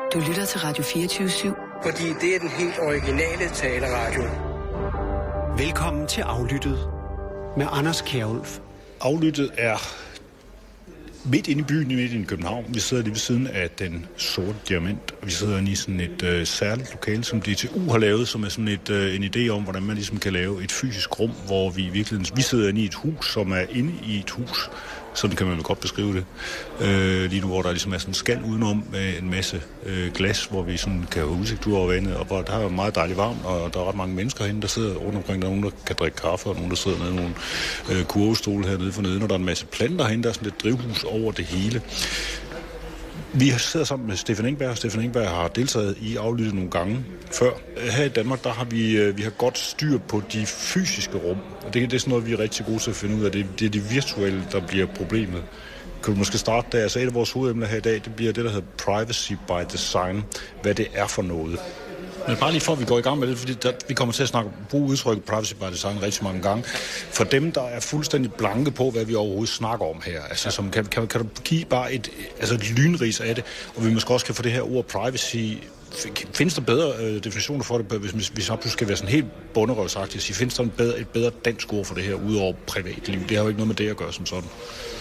Du lytter til Radio 24/7. Fordi det er den helt originale taleradio. Velkommen til Aflyttet med Anders Kjærulf. Aflyttet er midt inde i byen, midt inde i København. Vi sidder lige ved siden af Den Sorte Diamant, og vi sidder inde i sådan et særligt lokale, som DTU har lavet, som er sådan en idé om, hvordan man ligesom kan lave et fysisk rum, hvor vi sidder inde i et hus, som er inde i et hus. Sådan kan man jo godt beskrive det. Lige nu, hvor der ligesom er sådan en skal udenom med en masse glas, hvor vi sådan kan have udsigt ud over vandet, og hvor der er meget dejligt varmt, og der er ret mange mennesker herinde, der sidder rundt omkring. Der er nogen, der kan drikke kaffe, og nogen, der sidder nede i nogle kurvestole hernede for neden, og der er en masse planter herinde, der er sådan et drivhus over det hele. Vi sidder sammen med Stefan Engberg. Stefan Engberg har deltaget i Aflyttet nogle gange før. Her i Danmark, der har vi har godt styr på de fysiske rum. Og det er sådan noget, vi er rigtig gode til at finde ud af. Det er det virtuelle, der bliver problemet. Kan du måske starte der? Altså et af vores hovedemner her i dag, det bliver det, der hedder privacy by design. Hvad det er for noget. Men bare lige for, at vi går i gang med det, fordi vi kommer til at bruge udtrykket privacy by design rigtig mange gange. For dem, der er fuldstændig blanke på, hvad vi overhovedet snakker om her, altså som kan du give bare et lynrids af det, og vi måske også kan få det her ord privacy. Findes der bedre definitioner for det, hvis vi så pludselig skal være sådan helt bunderøvsagtigt at sige, findes der et bedre dansk ord for det her, udover privatliv? Det har jo ikke noget med det at gøre som sådan.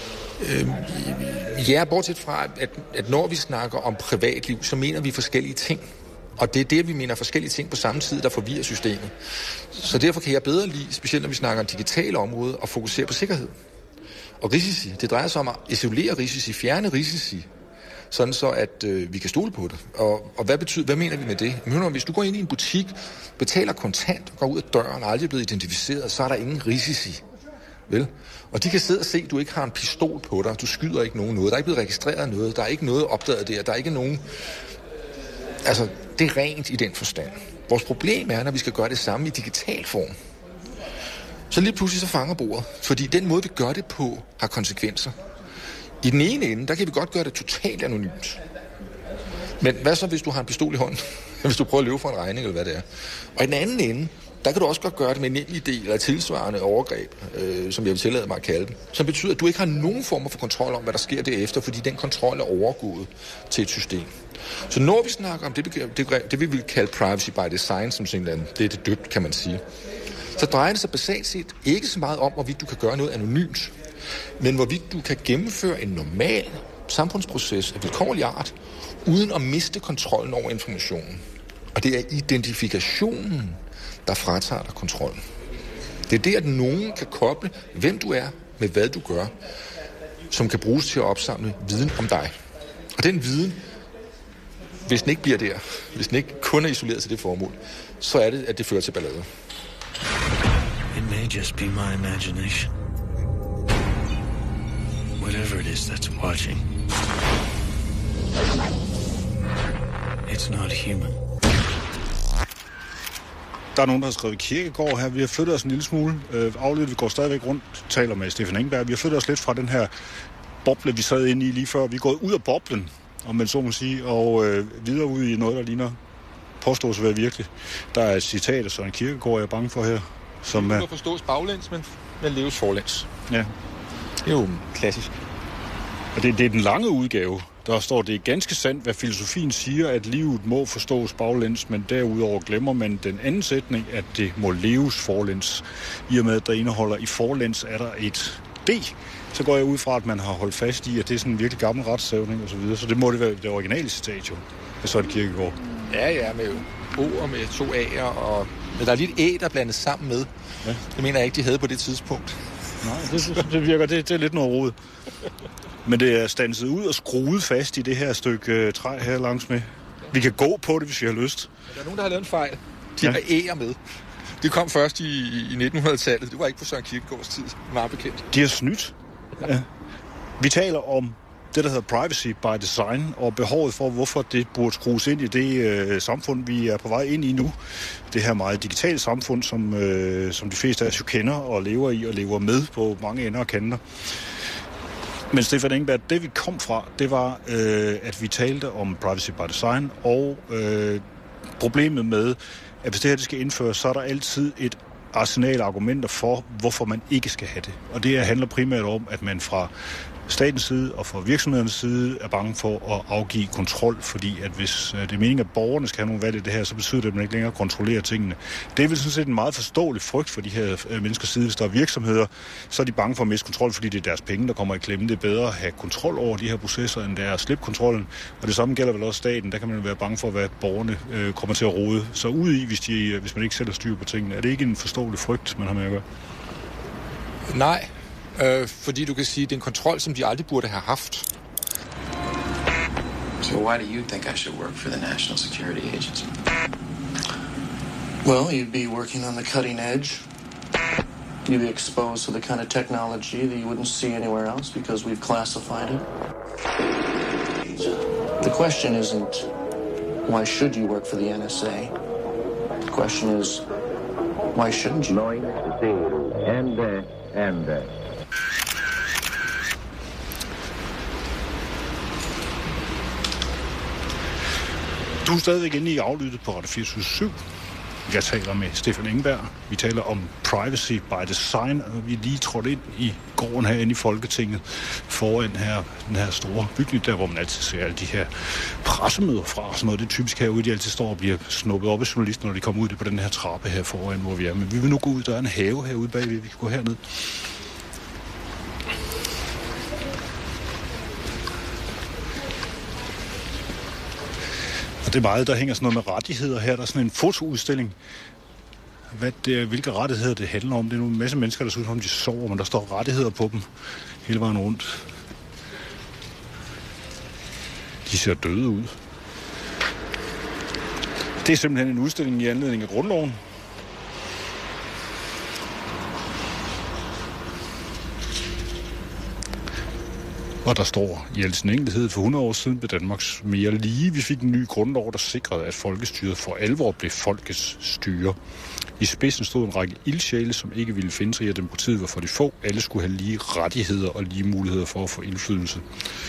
Ja, bortset fra, at når vi snakker om privatliv, så mener vi forskellige ting. Og det er det, vi mener forskellige ting på samme tid, der forvirrer systemet. Så derfor kan jeg bedre lide, specielt når vi snakker om digitale områder, at fokusere på sikkerhed. Og risici, det drejer sig om at isolere risici, fjerne risici, sådan så at vi kan stole på det. Og hvad mener vi med det? Hvis du går ind i en butik, betaler kontant, går ud af døren og aldrig er blevet identificeret, så er der ingen risici. Vel? Og de kan sidde og se, at du ikke har en pistol på dig, du skyder ikke nogen noget, der er ikke blevet registreret noget, der er ikke noget opdaget der er ikke nogen... Altså, det er rent i den forstand. Vores problem er, når vi skal gøre det samme i digital form. Så lige pludselig så fanger bordet. Fordi den måde, vi gør det på, har konsekvenser. I den ene ende, der kan vi godt gøre det totalt anonymt. Men hvad så, hvis du har en pistol i hånden? Hvis du prøver at løbe for en regning, eller hvad det er. Og i den anden ende, der kan du også godt gøre det med en enkelt idé eller et tilsvarende overgreb, som jeg vil tillade mig at kalde det. Som betyder, at du ikke har nogen form for kontrol om, hvad der sker derefter, fordi den kontrol er overgået til et system. Så når vi snakker om det vi vil kalde privacy by design, som simpelthen, det er det døbt, kan man sige, så drejer det sig basalt set ikke så meget om, hvorvidt du kan gøre noget anonymt, men hvorvidt du kan gennemføre en normal samfundsproces af vilkårlig art, uden at miste kontrollen over informationen. Og det er identifikationen, der fratager dig kontrollen. Det er det, at nogen kan koble, hvem du er, med hvad du gør, som kan bruges til at opsamle viden om dig. Og den viden, hvis den ikke bliver der, hvis den ikke kun er isoleret til det formål, så er det, at det fører til ballade. It may just be my imagination. Whatever it is that's watching. It's not human. Der er nogen, der har skrevet Kierkegaard her. Vi har flyttet os en lille smule. Aflyttet, vi går stadigvæk rundt, taler med Stefan Engberg. Vi har flyttet os lidt fra den her boble, vi sad inde i lige før. Vi er gået ud af boblen, om man så må sige, og videre ud i noget, der ligner påstås at være virkelig. Der er et citat af Søren Kierkegaard, jeg er bange for her. Som det kan forstås baglæns, men leves forlæns. Ja. Det er jo klassisk. Og det er den lange udgave. Der står, det er ganske sandt, hvad filosofien siger, at livet må forstås baglæns, men derudover glemmer man den anden sætning, at det må leves forlæns. I og med, at der indeholder i forlæns, er der et D. Så går jeg ud fra, at man har holdt fast i, at det er sådan en virkelig gammel retssævning og så videre. Så det må det være det originale citat jo, af Søren Kierkegaard. Ja, med O og med 2 A'er, og men der er lige et E, der er blandet sammen med. Ja. Det mener jeg ikke, de havde på det tidspunkt. Nej, det virker, det er lidt noget rod. Men det er standset ud og skruet fast i det her stykke træ her langs med. Vi kan gå på det, hvis vi har lyst. Der er nogen, der har lavet en fejl. De har E'er med. Det kom først i 1900-tallet. Det var ikke på Søren Kierkegaards tid. Meget bekendt. De har snydt. Ja. Vi taler om det, der hedder privacy by design, og behovet for, hvorfor det burde skrues ind i det samfund, vi er på vej ind i nu. Det her meget digitale samfund, som de fleste af os jo kender og lever i og lever med på mange ender og kanter. Men Stefan Engberg, det vi kom fra, det var, at vi talte om privacy by design, og problemet med, at hvis det her det skal indføres, så er der altid et arsenal argumenter for, hvorfor man ikke skal have det. Og det handler primært om, at man fra statens side og fra virksomhedernes side er bange for at afgive kontrol, fordi at hvis det er meningen, at borgerne skal have nogle valg i det her, så betyder det, at man ikke længere kontrollerer tingene. Det er vel sådan set en meget forståelig frygt for de her menneskers side. Hvis der er virksomheder, så er de bange for at miste kontrol, fordi det er deres penge, der kommer i klemme. Det er bedre at have kontrol over de her processer, end det er at slippe kontrollen. Og det samme gælder vel også staten. Der kan man være bange for, hvad borgerne kommer til at rode sig ud i, hvis man ikke selv har styr på tingene. Er det ikke en forståelig frygt, man har med at gøre? Nej, fordi du kan sige, at det er en kontrol, som de aldrig burde have haft. So why do you think I should work for the National Security Agency? Well, you'd be working on the cutting edge. You'd be exposed to the kind of technology that you wouldn't see anywhere else because we've classified it. The question isn't, why should you work for the NSA? The question is, why shouldn't you? Knowing the thing and Du er stadigvæk inde i Aflyttet på Radio 24/7. Jeg taler med Stefan Engberg. Vi taler om privacy by design, og vi er lige trådt ind i gården herinde i Folketinget foran den her store bygning, der hvor man altid ser alle de her pressemøder fra. Sådan noget, det er typisk herude, de altid står og bliver snuppet op af journalister, når de kommer ud på den her trappe her foran, hvor vi er. Men vi vil nu gå ud, der er en have herude bagved, vi kan gå herned. Og det er meget, der hænger sådan noget med rettigheder her. Der er sådan en fotoudstilling. Hvilke rettigheder det handler om. Det er en masse mennesker, der ser ud som de sover, men der står rettigheder på dem hele vejen rundt. De ser døde ud. Det er simpelthen en udstilling i anledning af grundloven. Og der står, i al sin enkelhed, for 100 år siden blev Danmarks mere lige. Vi fik en ny grundlov, der sikrede, at folkestyret for alvor blev folkets styre. I spidsen stod en række ildsjæle, som ikke ville finde sig i, at demokratiet var for de få. Alle skulle have lige rettigheder og lige muligheder for at få indflydelse.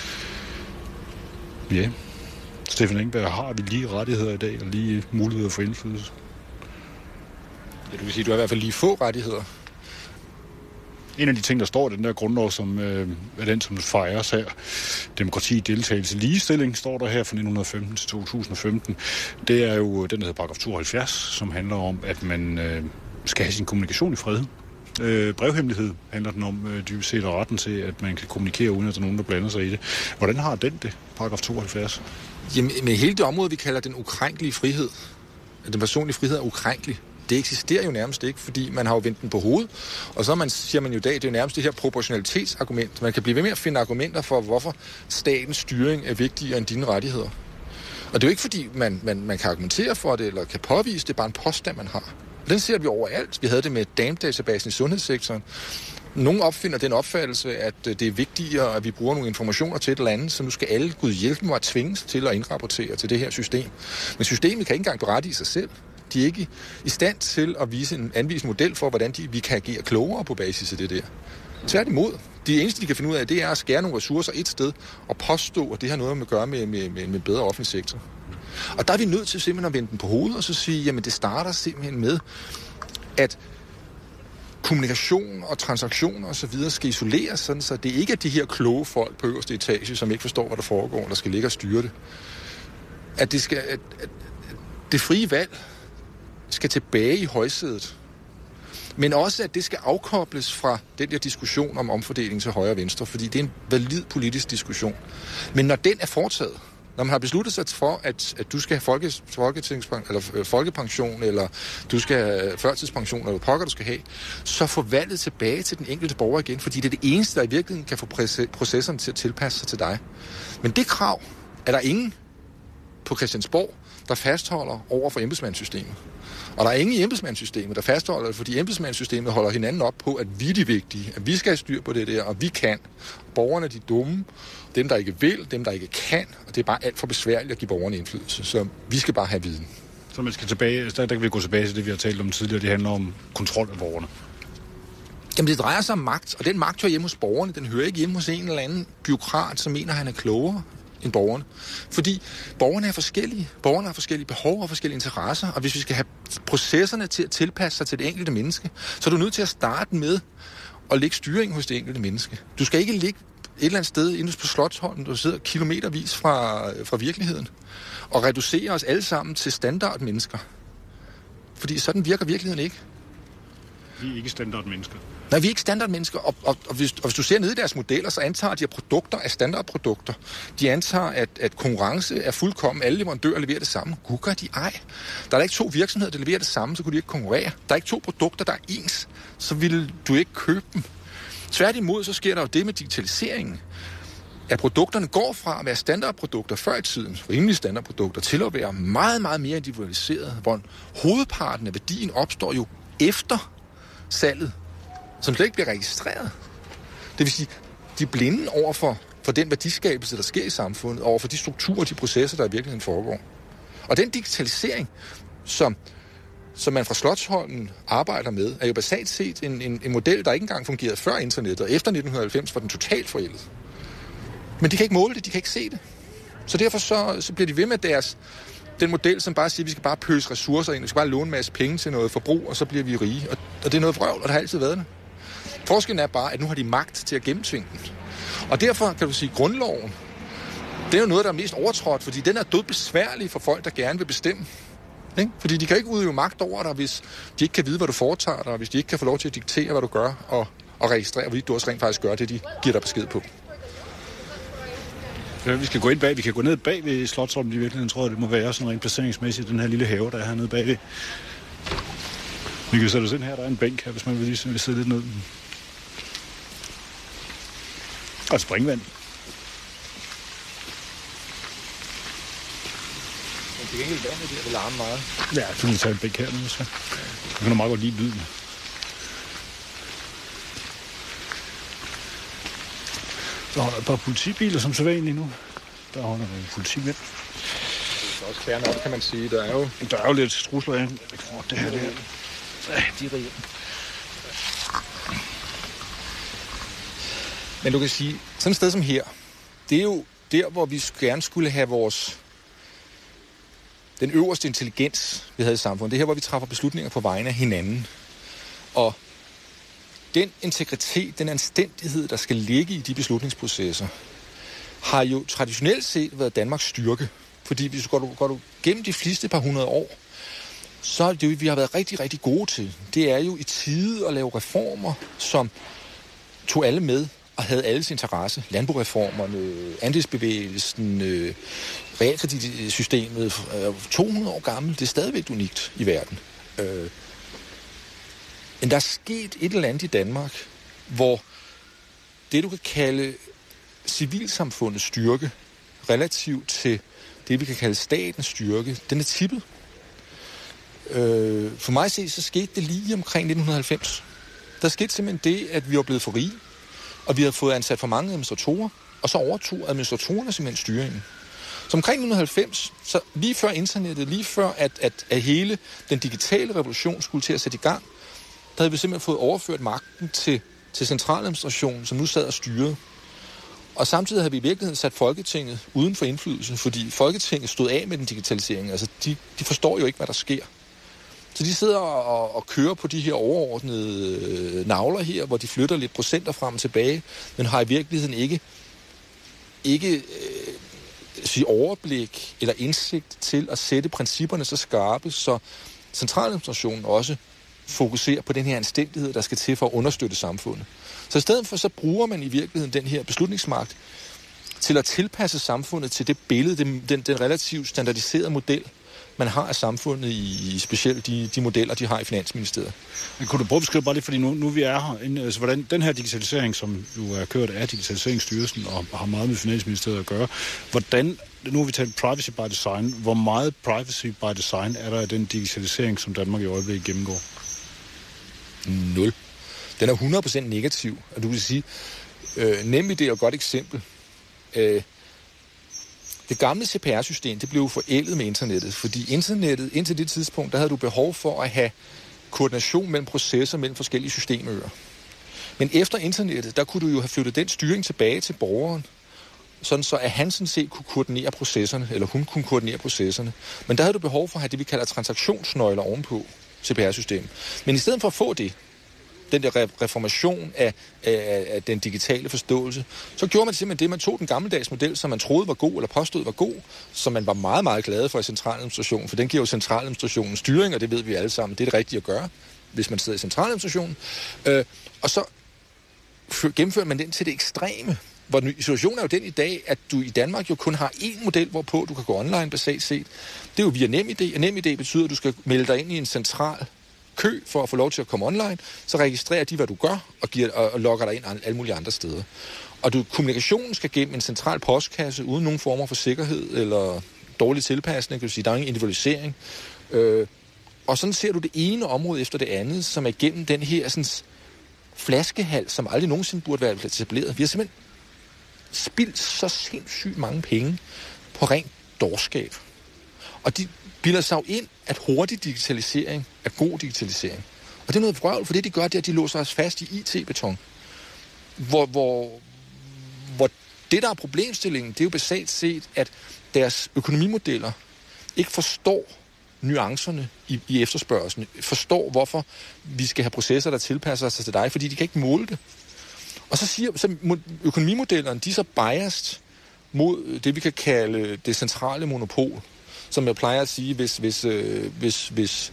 Ja, Stefan Engberg, har vi lige rettigheder i dag og lige muligheder for indflydelse? Ja, du kan sige, at du har i hvert fald lige få rettigheder. En af de ting, der står i den der grundlov, som er den, som fejres her, demokrati, deltagelse, ligestilling, står der her fra 1915 til 2015. Det er jo den, der hedder paragraf 72, som handler om, at man skal have sin kommunikation i fred. Brevhemmelighed handler den om, dybest set, og retten til, at man kan kommunikere, uden at der er nogen, der blander sig i det. Hvordan har den det, paragraf 72? Jamen, med hele det område, vi kalder den ukrænkelige frihed, den personlige frihed er ukrænkelig. Det eksisterer jo nærmest ikke, fordi man har jo vendt den på hovedet. Og så siger man jo i dag, det er jo nærmest det her proportionalitetsargument. Man kan blive ved med at finde argumenter for, hvorfor statens styring er vigtigere end dine rettigheder. Og det er jo ikke, fordi man kan argumentere for det, eller kan påvise det, er bare en påstand, man har. Og den ser vi overalt. Vi havde det med DAM-databasen i sundhedssektoren. Nogle opfinder den opfattelse, at det er vigtigere, at vi bruger nogle informationer til et eller andet, så nu skal alle Gud hjælpe mig at tvinges til at indrapportere til det her system. Men systemet kan ikke engang berettige sig selv. De er ikke i stand til at anvise en model for, hvordan vi kan agere klogere på basis af det der. Tværtimod. Det eneste, de kan finde ud af, det er at skære nogle ressourcer et sted og påstå, at det har noget at gøre med en bedre offentlig sektor. Og der er vi nødt til simpelthen at vende den på hovedet og så sige, jamen det starter simpelthen med, at kommunikation og transaktioner og så videre skal isoleres, sådan så det ikke er de her kloge folk på øverste etage, som ikke forstår, hvad der foregår, der skal ligge og styre det. At det frie valg skal tilbage i højsædet. Men også, at det skal afkobles fra den der diskussion om omfordeling til højre og venstre, fordi det er en valid politisk diskussion. Men når den er foretaget, når man har besluttet sig for, at du skal have folkepension, eller du skal have førtidspension, eller pokker du skal have, så får valget tilbage til den enkelte borger igen, fordi det er det eneste, der i virkeligheden kan få processerne til at tilpasse sig til dig. Men det krav er der ingen på Christiansborg, der fastholder over for embedsmandssystemet. Og der er ingen i embedsmandssystemet, der fastholder det, fordi embedsmandssystemet holder hinanden op på, at vi er de vigtige, at vi skal have styr på det der, og vi kan. Borgerne er de dumme, dem der ikke vil, dem der ikke kan, og det er bare alt for besværligt at give borgerne indflydelse. Så vi skal bare have viden. Så man skal tilbage, der kan vi gå tilbage til det, vi har talt om tidligere, det handler om kontrol af borgerne. Jamen det drejer sig om magt, og den magt hører hjemme hos borgerne, den hører ikke hjemme hos en eller anden bureaukrat, som mener, han er klogere end borgerne. Fordi borgerne er forskellige. Borgerne har forskellige behov og forskellige interesser, og hvis vi skal have processerne til at tilpasse sig til det enkelte menneske, så er du nødt til at starte med at lægge styring hos det enkelte menneske. Du skal ikke lægge eller andet sted inde på Slotsholmen, der sidder kilometervis fra virkeligheden, og reducerer os alle sammen til standardmennesker. Fordi sådan virker virkeligheden ikke. Vi er ikke standardmennesker. Nej, vi er ikke standardmennesker, og hvis du ser ned i deres modeller, så antager de, at produkter er standardprodukter. De antager, at konkurrence er fuldkommen. Alle leverandører leverer det samme. Gud gør de ej. Der er ikke 2 virksomheder, der leverer det samme, så kunne de ikke konkurrere. Der er ikke 2 produkter, der er ens, så ville du ikke købe dem. Tværtimod, så sker der jo det med digitaliseringen, at produkterne går fra at være standardprodukter før i tiden, rimelige standardprodukter, til at være meget, meget mere individualiseret, hvor hovedparten af værdien opstår jo efter salget, som slet ikke bliver registreret. Det vil sige, de er blinde over for den værdiskabelse, der sker i samfundet, over for de strukturer, de processer, der i virkeligheden foregår. Og den digitalisering, som man fra Slotsholmen arbejder med, er jo basalt set en model, der ikke engang fungerede før internettet, og efter 1990 var den totalt forældet. Men de kan ikke måle det, de kan ikke se det. Så derfor så bliver de ved med den model, som bare siger, at vi skal bare pøse ressourcer ind, vi skal bare låne en masse penge til noget forbrug, og så bliver vi rige. Og det er noget vrøvl, og det har altid været det. Forskellen er bare, at nu har de magt til at gennemtvinge den. Og derfor kan du sige, at grundloven, det er jo noget, der er mest overtrådt, fordi den er dødbesværlig for folk, der gerne vil bestemme. Ikke? Fordi de kan ikke udøve magt over dig, hvis de ikke kan vide, hvad du foretager dig, hvis de ikke kan få lov til at diktere, hvad du gør, og registrere, hvorvidt du også rent faktisk gør det, de giver dig besked på. Ja, vi skal gå ind bag. Vi kan gå ned bag ved Slotsholmen i virkeligheden, tror jeg, det må være sådan rent placeringsmæssigt, den her lille have, der er hernede bagved. Vi kan sætte os ind her, der er en bænk her, hvis man vil sidde lidt ned. Og et springvand. Det er ikke helt vandet, det larmer meget. Ja, så kan vi tage en bænk hernede, så. Jeg kan meget godt lide lyden. Der holder et par politibiler, som så vanligt nu. Der holder nogle politimænd. Det er også fair nok, kan man sige. Der er jo lidt trusler af. Det her, det her. De er rige. Men du kan sige, sådan et sted som her, det er jo der, hvor vi gerne skulle have den øverste intelligens, vi havde i samfundet. Det er her, hvor vi træffer beslutninger på vegne af hinanden. Og den integritet, den anstændighed, der skal ligge i de beslutningsprocesser, har jo traditionelt set været Danmarks styrke. Fordi hvis du går gennem de fleste par hundrede år, så er det vi har været rigtig, rigtig gode til. Det er jo i tide at lave reformer, som tog alle med og havde alles interesse. Landboreformerne, andelsbevægelsen, realkreditsystemet, 200 år gammelt, det er stadigvæk unikt i verden. Men der er sket et eller andet i Danmark, hvor det, du kan kalde civilsamfundets styrke, relativt til det, vi kan kalde statens styrke, den er tippet. For mig at se, så skete det lige omkring 1990. Der skete simpelthen det, at vi var blevet for rige, og vi har fået ansat for mange administratorer, og så overtog administratorerne simpelthen styringen. Så omkring 1990, så lige før internettet, lige før at hele den digitale revolution skulle til at sætte i gang, der havde vi simpelthen fået overført magten til centraladministrationen, som nu sad og styrede. Og samtidig havde vi i virkeligheden sat Folketinget uden for indflydelse, fordi Folketinget stod af med den digitalisering. Altså, de forstår jo ikke, hvad der sker. Så de sidder og kører på de her overordnede navler her, hvor de flytter lidt procenter frem og tilbage, men har i virkeligheden ikke overblik eller indsigt til at sætte principperne så skarpe, så centraladministrationen også fokuserer på den her anstændighed, der skal til for at understøtte samfundet. Så i stedet for, så bruger man i virkeligheden den her beslutningsmagt til at tilpasse samfundet til det billede, den relativt standardiserede model, man har af samfundet i specielt de modeller, de har i Finansministeriet. Men kunne du prøve at beskrive bare lidt, fordi nu vi er her, altså hvordan den her digitalisering, som jo er kørt af Digitaliseringsstyrelsen og har meget med Finansministeriet at gøre, hvordan, nu har vi talt privacy by design, hvor meget privacy by design er der i den digitalisering, som Danmark i øjeblikket gennemgår? 0. Den er 100% negativ, og du vil sige, nemlig det er et godt eksempel. Det gamle CPR-system, det blev forældet med internettet, fordi internettet, indtil det tidspunkt, der havde du behov for at have koordination mellem processer mellem forskellige systemører. Men efter internettet, der kunne du jo have flyttet den styring tilbage til borgeren, sådan så at han sådan set kunne koordinere processerne, eller hun kunne koordinere processerne. Men der havde du behov for at have det, vi kalder transaktionsnøgler ovenpå CPR-systemet. Men i stedet for at få det, den der reformation af den digitale forståelse, så gjorde man simpelthen det, man tog den gammeldags model, som man troede var god, eller påstod var god, som man var meget, meget glad for i centraladministrationen, for den giver jo centraladministrationen styring, og det ved vi alle sammen, det er det rigtige at gøre, hvis man sidder i centraladministrationen. Og så gennemfører man den til det ekstreme, hvor situationen er jo den i dag, at du i Danmark jo kun har én model, hvorpå du kan gå online basalt set. Det er jo via NemID, og NemID betyder, at du skal melde dig ind i en central kø for at få lov til at komme online, så registrerer de, hvad du gør, og logger dig ind alle mulige andre steder. Og kommunikationen skal gennem en central postkasse, uden nogen former for sikkerhed eller dårlig tilpasning, kan du sige, der er ingen individualisering. Og sådan ser du det ene område efter det andet, som er igennem den her sådan, flaskehals, som aldrig nogensinde burde være etableret. Vi har simpelthen spildt så sindssygt mange penge på rent dårskab. Og de bilder sig jo ind, at hurtig digitalisering er god digitalisering. Og det er noget vrøvl, for det de gør, det er, at de låser os fast i IT-beton. Hvor det, der er problemstillingen, det er jo basalt set, at deres økonomimodeller ikke forstår nuancerne i efterspørgselen, forstår, hvorfor vi skal have processer, der tilpasser sig til dig, fordi de kan ikke måle det. Og så økonomimodellerne, de er så biased mod det, vi kan kalde det centrale monopol, som jeg plejer at sige, hvis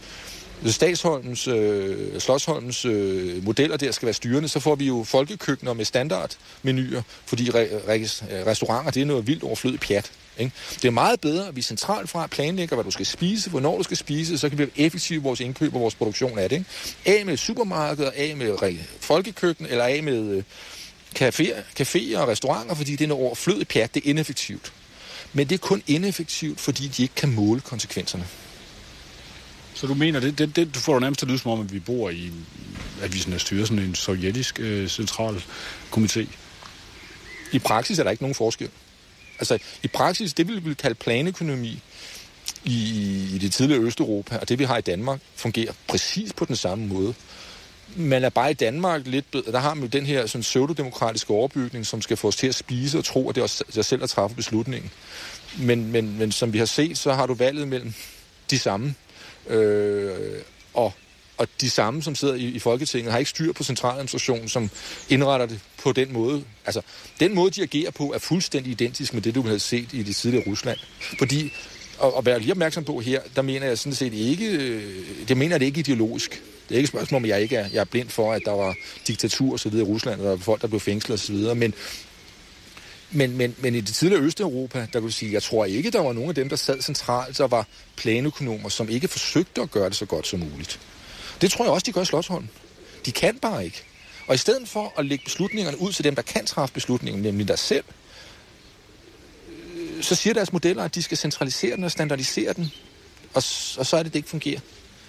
Slotsholmens modeller der skal være styrende, så får vi jo folkekøkkener med standardmenuer, fordi restauranter, det er noget vildt overflødigt pjat. Ikke? Det er meget bedre, at vi centralt fra planlægger, hvad du skal spise, hvornår du skal spise, så kan vi være effektive i vores indkøb og vores produktion af det. Ikke? Af med supermarkeder, af med folkekøkken, eller af med caféer og restauranter, fordi det er noget overflødigt pjat, det er ineffektivt. Men det er kun ineffektivt, fordi de ikke kan måle konsekvenserne. Så du mener, du får jo nærmest at lyde som om, at vi bor i, at vi sådan er styret sådan en sovjetisk central komité? I praksis er der ikke nogen forskel. Altså, i praksis, det vi vil kalde planøkonomi i det tidligere Østeuropa, og det vi har i Danmark, fungerer præcis på den samme måde. Man er bare i Danmark lidt bedre. Der har man jo den her sådan pseudodemokratiske overbygning, som skal få os til at spise og tro, at det er os selv, der træffer beslutningen. Men som vi har set, så har du valget mellem de samme. Og de samme, som sidder i Folketinget, har ikke styr på centraladministrationen, som indretter det på den måde. Altså, den måde, de agerer på, er fuldstændig identisk med det, du havde set i det tidligere Rusland. Fordi, og være lige opmærksom på her, der mener jeg sådan set ikke, det mener det ikke ideologisk. Det er ikke et spørgsmål, om jeg er blind for, at der var diktatur og så videre i Rusland, og der var folk, der blev fængslet og så videre, men i det tidligere Østeuropa, der vil sige, jeg tror ikke, der var nogen af dem, der sad centralt, der var planøkonomer, som ikke forsøgte at gøre det så godt som muligt. Det tror jeg også, de gør i Slotsholmen. De kan bare ikke. Og i stedet for at lægge beslutningerne ud til dem, der kan træffe beslutningen, nemlig dig selv, så siger deres modeller, at de skal centralisere den og standardisere den, og så er det ikke fungerer.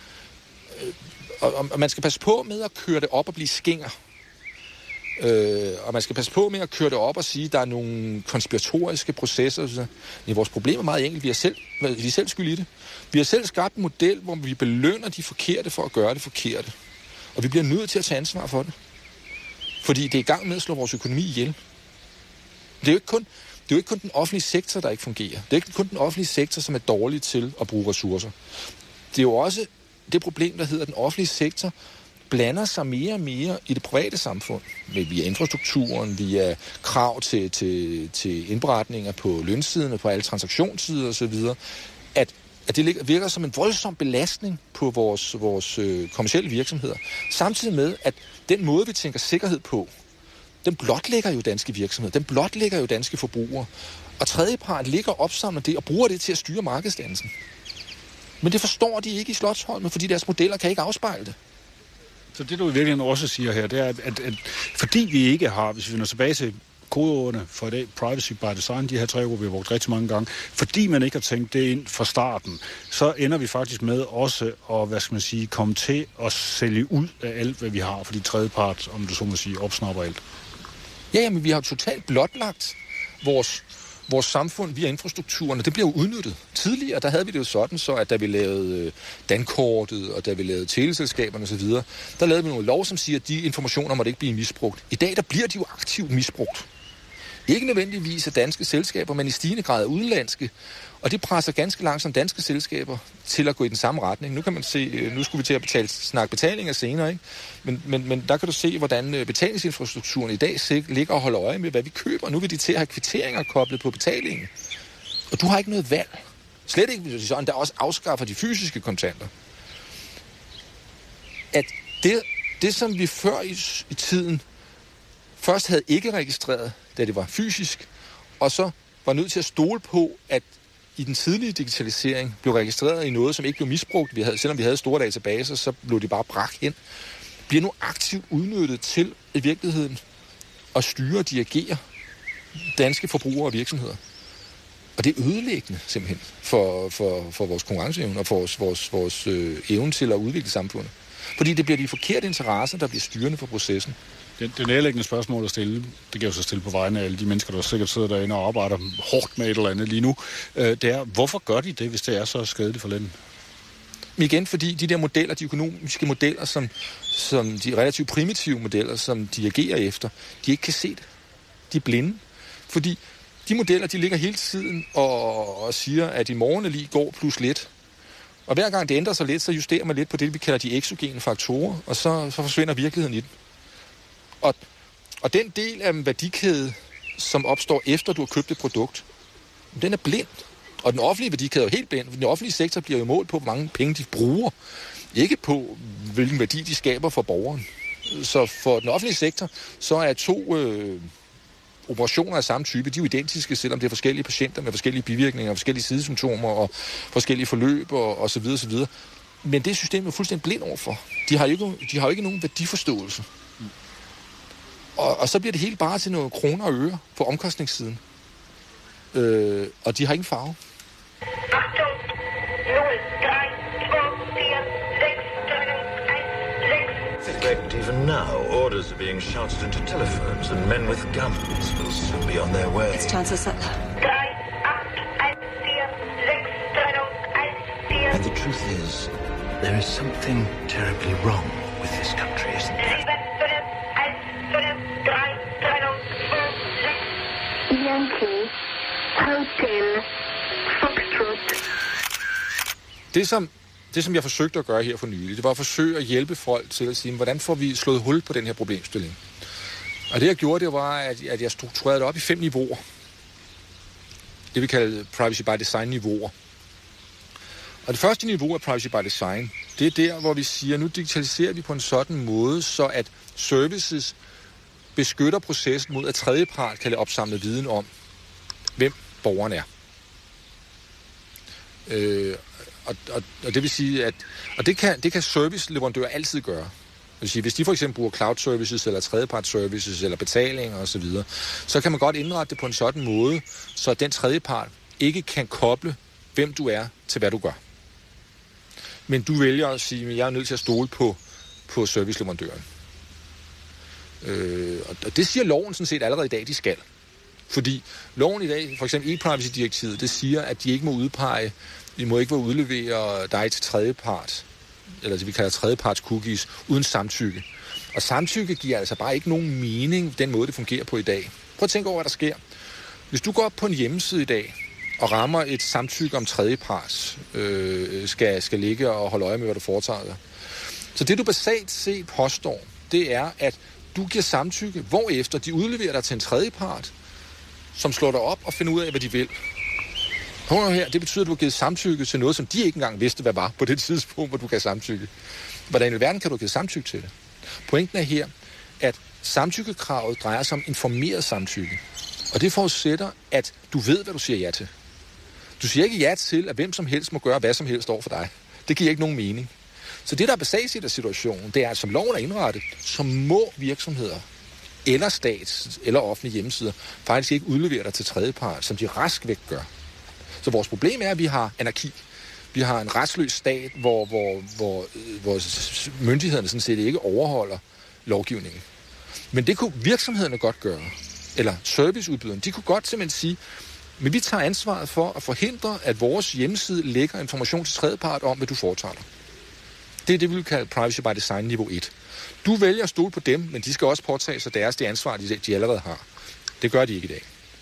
Og man skal passe på med at køre det op og blive skinger. Og man skal passe på med at køre det op og sige, at der er nogle konspiratoriske processer. Men vores problem er meget enkelt. Vi er selv skyld i det. Vi har selv skabt en model, hvor vi belønner de forkerte for at gøre det forkerte. Og vi bliver nødt til at tage ansvar for det. Fordi det er i gang med at slå vores økonomi ihjel. Det er jo ikke kun den offentlige sektor, der ikke fungerer. Det er ikke kun den offentlige sektor, som er dårlig til at bruge ressourcer. Det er jo også det problem, der hedder, at den offentlige sektor blander sig mere og mere i det private samfund, via infrastrukturen, via krav til indberetninger på lønsiden og på alle transaktionssider osv., at det virker som en voldsom belastning på vores kommercielle virksomheder. Samtidig med, at den måde, vi tænker sikkerhed på, den blotlægger jo danske virksomheder, den blotlægger jo danske forbrugere, og tredjepart ligger opsamler det og bruger det til at styre markedsdannelsen. Men det forstår de ikke i Slotsholmen, fordi deres modeller kan ikke afspejle det. Så det, du virkelig også siger her, det er, at fordi vi ikke har, hvis vi når tilbage til kodeordene for i dag, privacy by design, de her 3 ord, vi har brugt rigtig mange gange, fordi man ikke har tænkt det ind fra starten, så ender vi faktisk med også at, komme til at sælge ud af alt, hvad vi har, fordi tredjepart, om du så må sige, opsnapper alt. Ja, men vi har totalt blotlagt vores samfund via infrastrukturen, og det bliver jo udnyttet. Tidligere, der havde vi det jo sådan, så at da vi lavede dankortet, og da vi lavede teleselskaberne osv., der lavede vi nogle lov, som siger, at de informationer måtte ikke blive misbrugt. I dag, der bliver de jo aktivt misbrugt. Ikke nødvendigvis af danske selskaber, men i stigende grad af udenlandske. Og det presser ganske langsomt danske selskaber til at gå i den samme retning. Nu kan man se, nu skulle vi til at snakke betalinger senere, ikke? Men der kan du se, hvordan betalingsinfrastrukturen i dag ligger og holder øje med, hvad vi køber. Nu vil de til at have kvitteringer koblet på betalingen. Og du har ikke noget valg. Slet ikke, hvis sådan, der også afskaffer de fysiske kontanter. At det som vi før i tiden først havde ikke registreret, da det var fysisk, og så var nødt til at stole på, at i den tidlige digitalisering blev registreret i noget, som ikke blev misbrugt. Selvom vi havde store databaser, så blev de bare bragt hen. Bliver nu aktivt udnyttet til i virkeligheden at styre og dirigere danske forbrugere og virksomheder. Og det er ødelæggende simpelthen for vores konkurrenceevne og for vores evne til at udvikle samfundet. Fordi det bliver de forkerte interesser, der bliver styrende for processen. Det nærliggende spørgsmål at stille, det kan jeg jo så stille på vegne af alle de mennesker, der sikkert sidder derinde og arbejder hårdt med et eller andet lige nu, det er, hvorfor gør de det, hvis det er så skadeligt for landet? Igen, fordi de der modeller, de økonomiske modeller, som de relativt primitive modeller, som de agerer efter, de ikke kan se det. De er blinde. Fordi de modeller, de ligger hele tiden og siger, at i morgen er lige går plus lidt. Og hver gang det ændrer sig lidt, så justerer man lidt på det, vi kalder de exogene faktorer, og så forsvinder virkeligheden i den. Og den del af en værdikæde, som opstår efter, du har købt et produkt, den er blind. Og den offentlige værdikæde er jo helt blind. Den offentlige sektor bliver jo målt på, hvor mange penge de bruger. Ikke på, hvilken værdi de skaber for borgeren. Så for den offentlige sektor, så er to operationer af samme type, de er jo identiske, selvom det er forskellige patienter med forskellige bivirkninger, forskellige sidesymptomer og forskellige forløb og så videre, så videre. Men det system er fuldstændig blind overfor. De har jo ikke nogen værdiforståelse. Og så bliver det hele bare til nogle kroner og øre på omkostningssiden. Og de har ingen farve. Even now, orders are being shouted into telephones and men with guns will soon be on their way. It's Chancellor Sattler. And the truth is, there is something terribly wrong with this country, isn't there? Yankee, Hotel, Foxtrot. Det, som jeg forsøgte at gøre her for nylig, det var at forsøge at hjælpe folk til at sige, hvordan får vi slået hul på den her problemstilling. Og det, jeg gjorde, det var, at jeg strukturerede det op i 5 niveauer. Det vi kalder privacy by design-niveauer. Og det første niveau af privacy by design, det er der, hvor vi siger, nu digitaliserer vi på en sådan måde, så at services beskytter processen mod, at tredjepart kan lade opsamle viden om, hvem borgeren er. Og det vil sige, at det kan serviceleverandører altid gøre. Det vil sige, hvis de for eksempel bruger cloud services, eller tredjepart services, eller betalinger osv., så kan man godt indrette det på en sådan måde, så den tredjepart ikke kan koble, hvem du er, til hvad du gør. Men du vælger at sige, at jeg er nødt til at stole på serviceleverandøren. Og det siger loven sådan set allerede i dag, de skal. Fordi loven i dag, for eksempel e-privacy-direktivet, det siger, at de ikke må udpege, de må ikke udlevere dig til tredjepart, eller det vi kalder tredjeparts cookies, uden samtykke. Og samtykke giver altså bare ikke nogen mening, den måde det fungerer på i dag. Prøv at tænke over, hvad der sker. Hvis du går op på en hjemmeside i dag, og rammer et samtykke om tredjeparts, skal ligge og holde øje med, hvad du foretager dig. Så det du basalt set påstår, det er, at du giver samtykke, hvorefter de udleverer dig til en tredjepart, som slår dig op og finder ud af, hvad de vil. Hør her, det betyder, at du har givet samtykke til noget, som de ikke engang vidste, hvad var på det tidspunkt, hvor du gav samtykke. Hvordan i verden kan du give samtykke til det? Pointen er her, at samtykkekravet drejer sig om informeret samtykke. Og det forudsætter, at du ved, hvad du siger ja til. Du siger ikke ja til, at hvem som helst må gøre hvad som helst over for dig. Det giver ikke nogen mening. Så det, der er basalt af situationen, det er, at som loven er indrettet, så må virksomheder eller stats- eller offentlige hjemmesider faktisk ikke udlevere dig til tredjepart, som de rask væk gør. Så vores problem er, at vi har anarki. Vi har en retsløs stat, hvor myndighederne sådan set ikke overholder lovgivningen. Men det kunne virksomhederne godt gøre. Eller serviceudbyderne. De kunne godt simpelthen sige, men vi tager ansvaret for at forhindre, at vores hjemmeside lægger information til tredjepart om, hvad du foretager dig. Det er det, vi vil kalde privacy by design niveau 1. Du vælger at stole på dem, men de skal også påtage sig det ansvar, de allerede har. Det gør de ikke i dag.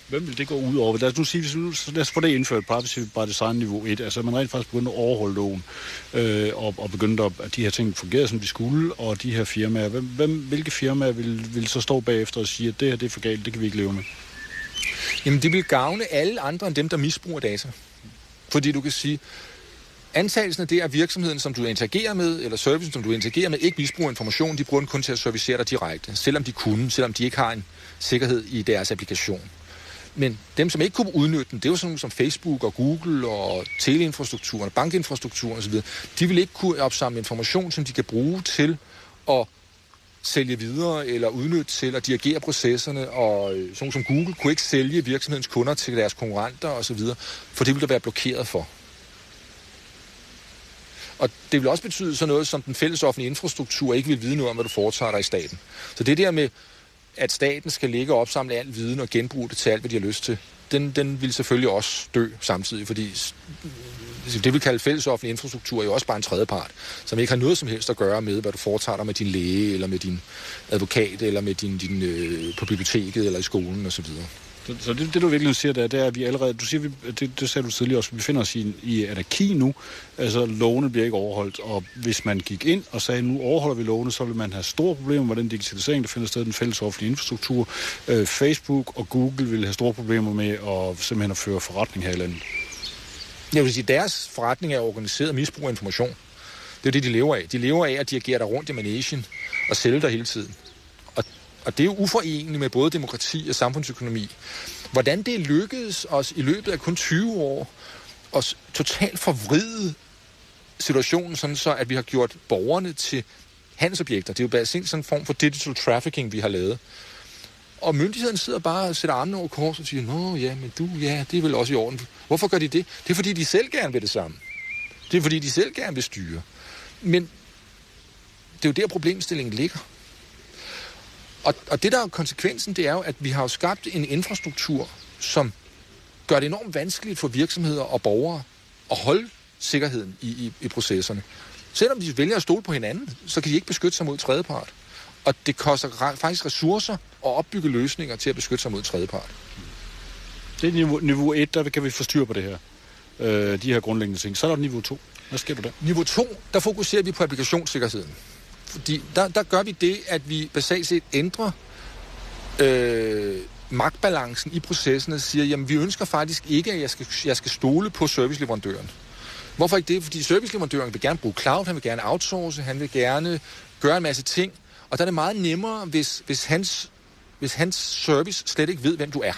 Hvem vil det gå ud over? Lad os få det indført bare design niveau 1. Altså man rent faktisk begyndte at overholde loven, og begyndte at de her ting fungerede, som de skulle, og de her firmaer. Hvilke firmaer vil så stå bagefter og sige, at det her det er for galt, det kan vi ikke leve med? Jamen det vil gavne alle andre end dem, der misbruger data. Fordi du kan sige, antagelsen af det, at virksomheden, som du interagerer med, eller servicen, som du interagerer med, ikke misbruger information, de bruger den kun til at servicere dig direkte, selvom de ikke har en sikkerhed i deres applikation. Men dem, som ikke kunne udnytte den, det er jo sådan nogle som Facebook og Google og teleinfrastrukturen, bankinfrastrukturen osv., de vil ikke kunne opsamle information, som de kan bruge til at sælge videre eller udnytte til at dirigere processerne, og sådan som Google kunne ikke sælge virksomhedens kunder til deres konkurrenter osv., for det ville der være blokeret for. Og det vil også betyde sådan noget, som den fælles offentlige infrastruktur ikke vil vide noget om, hvad du foretager dig i staten. Så det der med, at staten skal ligge og opsamle al viden og genbruge det til alt, hvad de har lyst til, den vil selvfølgelig også dø samtidig, fordi det vi kalder fælles offentlig infrastruktur er jo også bare en tredjepart, som ikke har noget som helst at gøre med, hvad du foretager dig med din læge, eller med din advokat, eller med din på biblioteket, eller i skolen osv. Så det du virkelig siger, det er, at vi allerede, du siger, det sagde du tidligere også, vi befinder os i anarki nu, altså lovene bliver ikke overholdt, og hvis man gik ind og sagde, nu overholder vi lovene, så vil man have store problemer med den digitalisering, der finder sted i den fælles offentlige infrastruktur. Facebook og Google vil have store problemer med at simpelthen at føre forretning her i landet. Jeg vil sige, deres forretning er organiseret misbrug af information. Det er det, de lever af. De lever af at dirigere dig rundt i managen og sælge dig hele tiden. Og det er jo uforeneligt med både demokrati og samfundsøkonomi. Hvordan det lykkedes os i løbet af kun 20 år at totalt forvride situationen, sådan så at vi har gjort borgerne til handelsobjekter. Det er jo bare sådan en form for digital trafficking, vi har lavet. Og myndigheden sidder bare og sætter armene over kors og siger, nå ja, men det er vel også i orden. Hvorfor gør de det? Det er fordi, de selv gerne vil det samme. Det er fordi, de selv gerne vil styre. Men det er jo der, problemstillingen ligger. Og det, der er konsekvensen, det er jo, at vi har jo skabt en infrastruktur, som gør det enormt vanskeligt for virksomheder og borgere at holde sikkerheden i processerne. Selvom de vælger at stole på hinanden, så kan de ikke beskytte sig mod tredjepart. Og det koster faktisk ressourcer at opbygge løsninger til at beskytte sig mod tredjepart. Det er niveau 1, der kan vi få styr på det her. De her grundlæggende ting. Så er der niveau 2. Hvad sker der der? Niveau 2, der fokuserer vi på applikationssikkerheden. Fordi der gør vi det, at vi basalt set ændrer magtbalancen i processen og siger, jamen vi ønsker faktisk ikke, at jeg skal stole på serviceleverandøren. Hvorfor ikke det? Fordi serviceleverandøren vil gerne bruge cloud, han vil gerne outsource, han vil gerne gøre en masse ting, og der er det meget nemmere, hvis hans service slet ikke ved, hvem du er.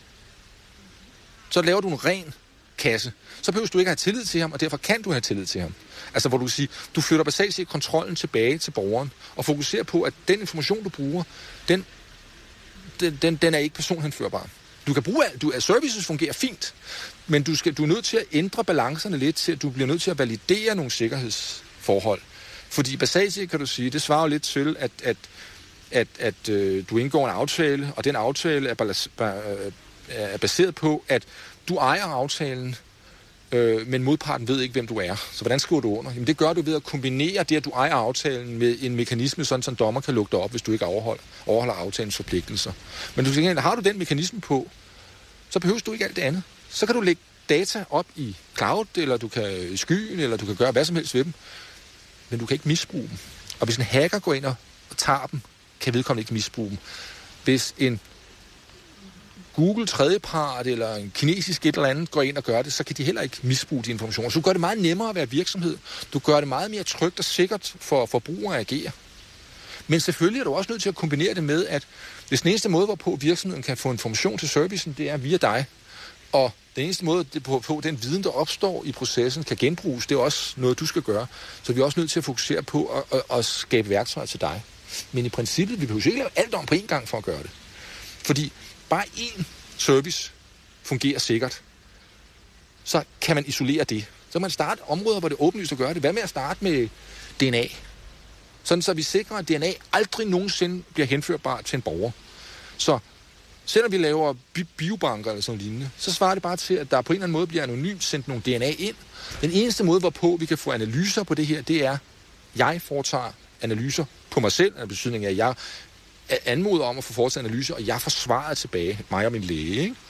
Så laver du en ren kasse. Så behøver du ikke have tillid til ham, og derfor kan du have tillid til ham. Altså hvor du siger, du flytter basalt set kontrollen tilbage til borgeren, og fokuserer på, at den information, du bruger, den er ikke personhenførbar. Du kan bruge alt, services fungerer fint, men du er nødt til at ændre balancerne lidt, til at du bliver nødt til at validere nogle sikkerhedsforhold. Fordi basalt set kan du sige, det svarer jo lidt til, at du indgår en aftale, og den aftale er baseret på, at du ejer aftalen, men modparten ved ikke, hvem du er. Så hvordan skriver du under? Jamen det gør du ved at kombinere det, at du ejer aftalen med en mekanisme, sådan som dommer kan lukke dig op, hvis du ikke overholder aftalens forpligtelser. Men har du den mekanisme på, så behøver du ikke alt det andet. Så kan du lægge data op i cloud, eller du kan i skyen, eller du kan gøre hvad som helst ved dem, men du kan ikke misbruge dem. Og hvis en hacker går ind og tager dem, kan vedkommende ikke misbruge dem. Hvis en Google tredjepart eller en kinesisk et eller andet går ind og gør det, så kan de heller ikke misbruge de informationer. Så du gør det meget nemmere at være virksomhed. Du gør det meget mere trygt og sikkert for forbrugere at agere. Men selvfølgelig er du også nødt til at kombinere det med, at hvis den eneste måde, hvorpå virksomheden kan få information til servicen, det er via dig. Og den eneste måde, på den viden, der opstår i processen, kan genbruges, det er også noget, du skal gøre. Så vi er også nødt til at fokusere på at skabe værktøjer til dig. Men i princippet, vi behøver ikke lave alt om på én gang for at gøre det. Fordi bare én service fungerer sikkert, så kan man isolere det. Så kan man starte områder, hvor det er åbenlyst at gøre det. Hvad med at starte med DNA? Sådan så vi sikrer, at DNA aldrig nogensinde bliver henførbart til en borger. Så selvom vi laver biobanker eller sådan lignende, så svarer det bare til, at der på en eller anden måde bliver anonymt sendt nogle DNA ind. Den eneste måde, hvorpå vi kan få analyser på det her, det er, at jeg foretager analyser på mig selv, af betydning af, at jeg anmoder om at få foretaget analyser, og jeg får svaret tilbage, mig og min læge. Ikke?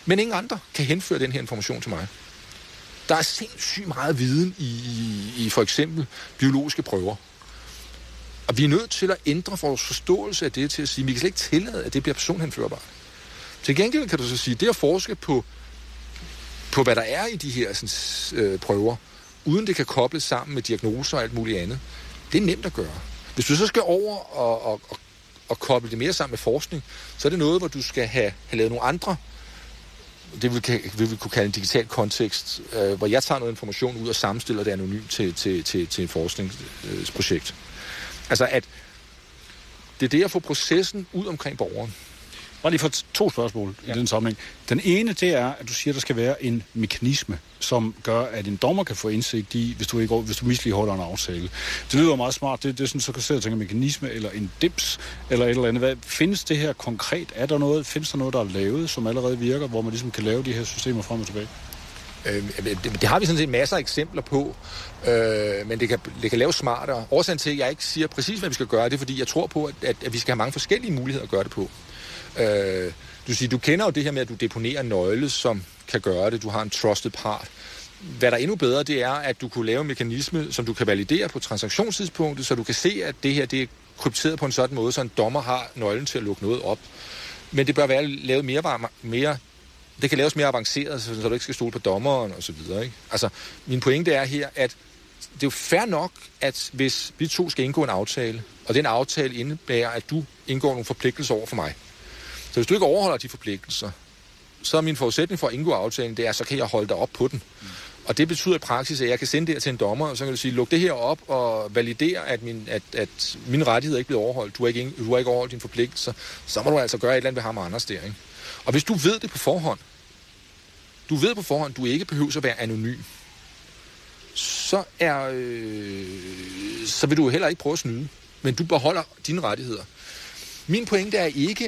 Men ingen andre kan henføre den her information til mig. Der er sindssygt meget viden i for eksempel biologiske prøver. Og vi er nødt til at ændre vores forståelse af det til at sige, at vi kan slet ikke tillade, at det bliver personhenførbart. Til gengæld kan du så sige, at det at forske på hvad der er i de her prøver, uden det kan kobles sammen med diagnoser og alt muligt andet, det er nemt at gøre. Hvis du så skal over og koble det mere sammen med forskning, så er det noget, hvor du skal have lavet nogle andre, det vi kunne kalde en digital kontekst, hvor jeg tager noget information ud og sammenstiller det anonymt til et forskningsprojekt. Altså at det er det at få processen ud omkring borgeren. Bare lige for 2 spørgsmål i den sammenhæng. Den ene, det er, at du siger, at der skal være en mekanisme, som gør, at en dommer kan få indsigt i, hvis du misligholder en aftale. Det lyder meget smart. Det er sådan, så kan du tænke en mekanisme eller en dims eller et eller andet. Hvad findes det her konkret? Findes der noget, der er lavet, som allerede virker, hvor man ligesom kan lave de her systemer frem og tilbage? Det har vi sådan set masser af eksempler på, men det kan laves smartere. Årsagen til, at jeg ikke siger præcis, hvad vi skal gøre, det er, fordi jeg tror på, at vi skal have mange forskellige muligheder at gøre det på. Du kender jo det her med, at du deponerer en nøgle, som kan gøre det. Du har en trusted part. Hvad der er endnu bedre, det er, at du kunne lave en mekanisme, som du kan validere på transaktionstidspunktet, så du kan se, at det her det er krypteret på en sådan måde, så en dommer har nøglen til at lukke noget op. Men det bør være lavet mere det kan laves mere avanceret, så du ikke skal stole på dommeren og så videre. Ikke? Altså, min pointe er her, at det er jo fair nok, at hvis vi 2 skal indgå en aftale, og den aftale indebærer, at du indgår nogle forpligtelser over for mig. Så hvis du ikke overholder de forpligtelser, så er min forudsætning for at indgå aftalen, det er, så kan jeg holde dig op på den. Og det betyder i praksis, at jeg kan sende det her til en dommer, og så kan du sige, luk det her op og validere, at mine rettigheder ikke bliver overholdt. Du har ikke overholdt dine forpligtelser. Så må du altså gøre et eller andet ved ham og Anders der, ikke? Og hvis du ved det på forhånd, du ikke behøver at være anonym, så vil du heller ikke prøve at snyde. Men du beholder dine rettigheder. Min pointe er ikke,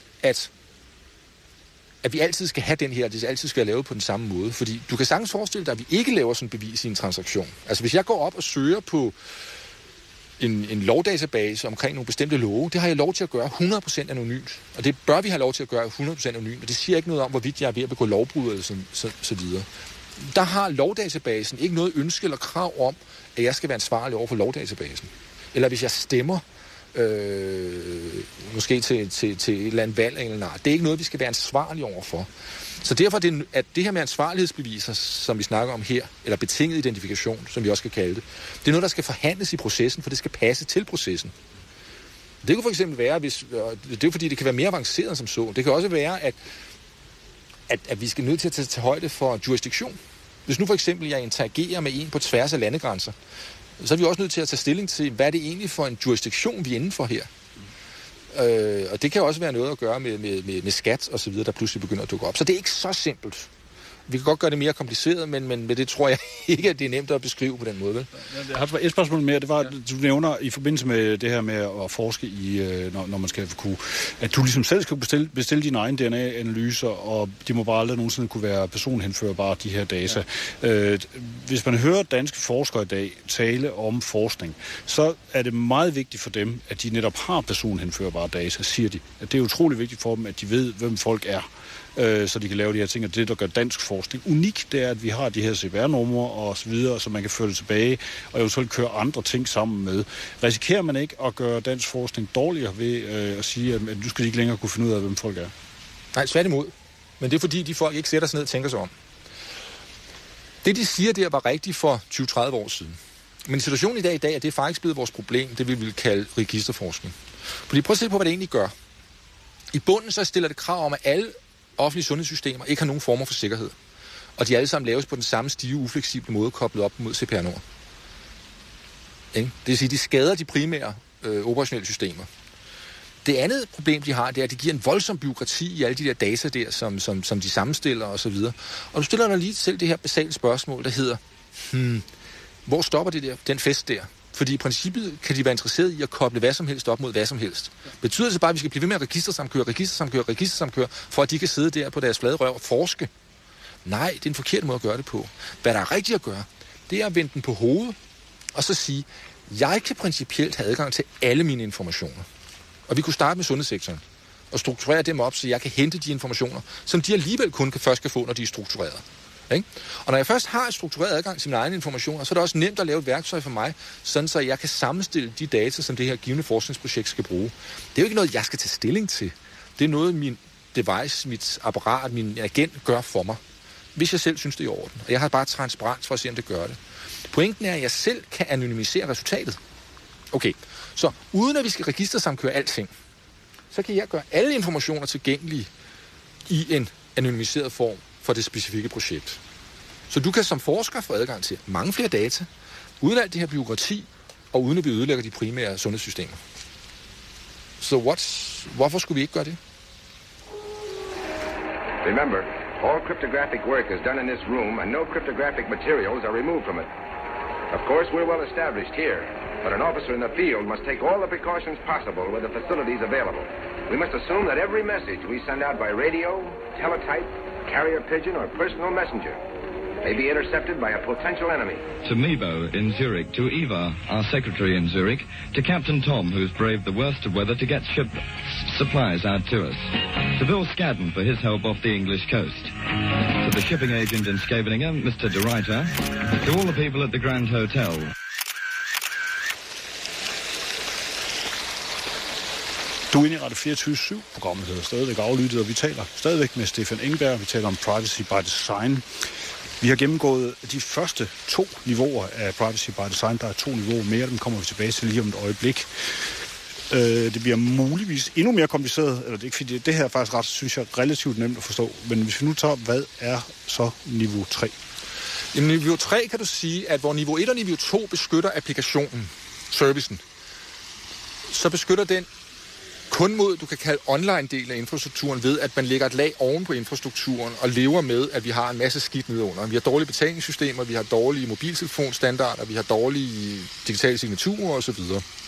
at vi altid skal have den her, det altid skal være lavet på den samme måde. Fordi du kan sagtens forestille dig, at vi ikke laver sådan bevis i en transaktion. Altså hvis jeg går op og søger på en lovdatabase omkring nogle bestemte love, det har jeg lov til at gøre 100% anonymt. Og det bør vi have lov til at gøre 100% anonymt. Og det siger ikke noget om, hvorvidt jeg er ved at begå lovbrud eller så videre. Der har lovdatabasen ikke noget ønske eller krav om, at jeg skal være ansvarlig over for lovdatabasen. Eller hvis jeg stemmer, måske til et eller andet valg eller nej. Det er ikke noget, vi skal være ansvarlige overfor. Så derfor at det her med ansvarlighedsbeviser, som vi snakker om her, eller betinget identifikation, som vi også skal kalde det, det er noget, der skal forhandles i processen, for det skal passe til processen. Det kunne for eksempel være, det er fordi, det kan være mere avanceret som så. Det kan også være, at vi skal nødt til at tage højde for jurisdiktion. Hvis nu for eksempel jeg interagerer med en på tværs af landegrænser, så er vi også nødt til at tage stilling til, hvad er det egentlig for en jurisdiktion, vi er inden for her. Og det kan også være noget at gøre med skat og så videre, der pludselig begynder at dukke op. Så det er ikke så simpelt. Vi kan godt gøre det mere kompliceret, men det tror jeg ikke, at det er nemt at beskrive på den måde. Vel? Jeg har et spørgsmål mere. Det var, at du nævner i forbindelse med det her med at forske i, når man skal kunne, at du ligesom selv skal bestille dine egne DNA-analyser, og de må bare aldrig nogensinde kunne være personhenførbare, de her data. Ja. Hvis man hører danske forskere i dag tale om forskning, så er det meget vigtigt for dem, at de netop har personhenførbare data, siger de. At det er utrolig vigtigt for dem, at de ved, hvem folk er, så de kan lave de her ting. Og det, der gør dansk forskning unik, det er, at vi har de her CPR-numre og så videre, så man kan føre det tilbage og eventuelt køre andre ting sammen med. Risikerer man ikke at gøre dansk forskning dårligere ved at sige, at du skal ikke længere kunne finde ud af, hvem folk er? Nej, tværtimod. Men det er fordi, de folk ikke sætter sig ned og tænker sig om. Det, de siger der, var rigtigt for 20-30 år siden. Men situationen i dag er det faktisk blevet vores problem, det vi vil kalde registerforskning. Fordi prøv at se på, hvad det egentlig gør. I bunden så stiller det krav om, at alle offentlige sundhedssystemer ikke har nogen former for sikkerhed. Og de alle sammen laves på den samme stive, ufleksible måde, koblet op mod CPR-nummer. Det vil sige, de skader de primære operationelle systemer. Det andet problem, de har, det er, at de giver en voldsom bureaukrati i alle de der data der, som de sammenstiller og så videre. Og du stiller dig lige selv det her basale spørgsmål, der hedder, hvor stopper den fest der? Fordi i princippet kan de være interesseret i at koble hvad som helst op mod hvad som helst. Betyder det så bare, at vi skal blive ved med at registersamkøre, for at de kan sidde der på deres flade røv og forske? Nej, det er en forkert måde at gøre det på. Hvad der er rigtigt at gøre, det er at vende den på hovedet, og så sige, jeg kan principielt have adgang til alle mine informationer. Og vi kunne starte med sundhedssektoren. og strukturere dem op, så jeg kan hente de informationer, som de alligevel kun først kan få, når de er struktureret. Ikke? Og når jeg først har struktureret adgang til mine egne informationer, så er det også nemt at lave et værktøj for mig, sådan så jeg kan sammenstille de data, som det her givende forskningsprojekt skal bruge. Det er jo ikke noget, jeg skal tage stilling til. Det er noget, min device, mit apparat, min agent gør for mig, hvis jeg selv synes, det er i orden. Og jeg har bare transparens for at se, om det gør det. Pointen er, at jeg selv kan anonymisere resultatet. Okay, så uden at vi skal registersamkøre alting, så kan jeg gøre alle informationer tilgængelige i en anonymiseret form for det specifikke projekt. Så du kan som forsker få adgang til mange flere data, uden alt det her bureaukrati, og uden at vi ødelægger de primære sundhedssystemer. Så hvorfor skulle vi ikke gøre det? Remember, all cryptographic work is done in this room, and no cryptographic materials are removed from it. Of course, we're well established here, but an officer in the field must take all the precautions possible with the facilities available. We must assume that every message we send out by radio, teletype, carrier pigeon, or personal messenger may be intercepted by a potential enemy. To Mebo in Zurich, to Eva, our secretary in Zurich, to Captain Tom, who's braved the worst of weather to get supplies out to us, to Bill Scadden for his help off the English coast, to the shipping agent in Scheveningen, Mr. De Ruyter, to all the people at the Grand Hotel. Du er inde i Radio 24/7. Programmet hedder stadigvæk Aflyttet, og vi taler stadigvæk med Stefan Engberg. Vi taler om privacy by design. Vi har gennemgået de første 2 niveauer af privacy by design. Der er 2 niveauer mere, dem kommer vi tilbage til lige om et øjeblik. Det bliver muligvis endnu mere kompliceret, eller det er ikke fordi, det her er faktisk ret, synes jeg, relativt nemt at forstå. Men hvis vi nu tager, hvad er så niveau 3? Jamen, niveau 3 kan du sige, at hvor niveau 1 og niveau 2 beskytter applikationen, servicen, så beskytter den kun mod, du kan kalde online-delen af infrastrukturen, ved at man lægger et lag oven på infrastrukturen og lever med, at vi har en masse skidt nedenunder. Vi har dårlige betalingssystemer, vi har dårlige mobiltelefonstandarder, vi har dårlige digitale signaturer osv.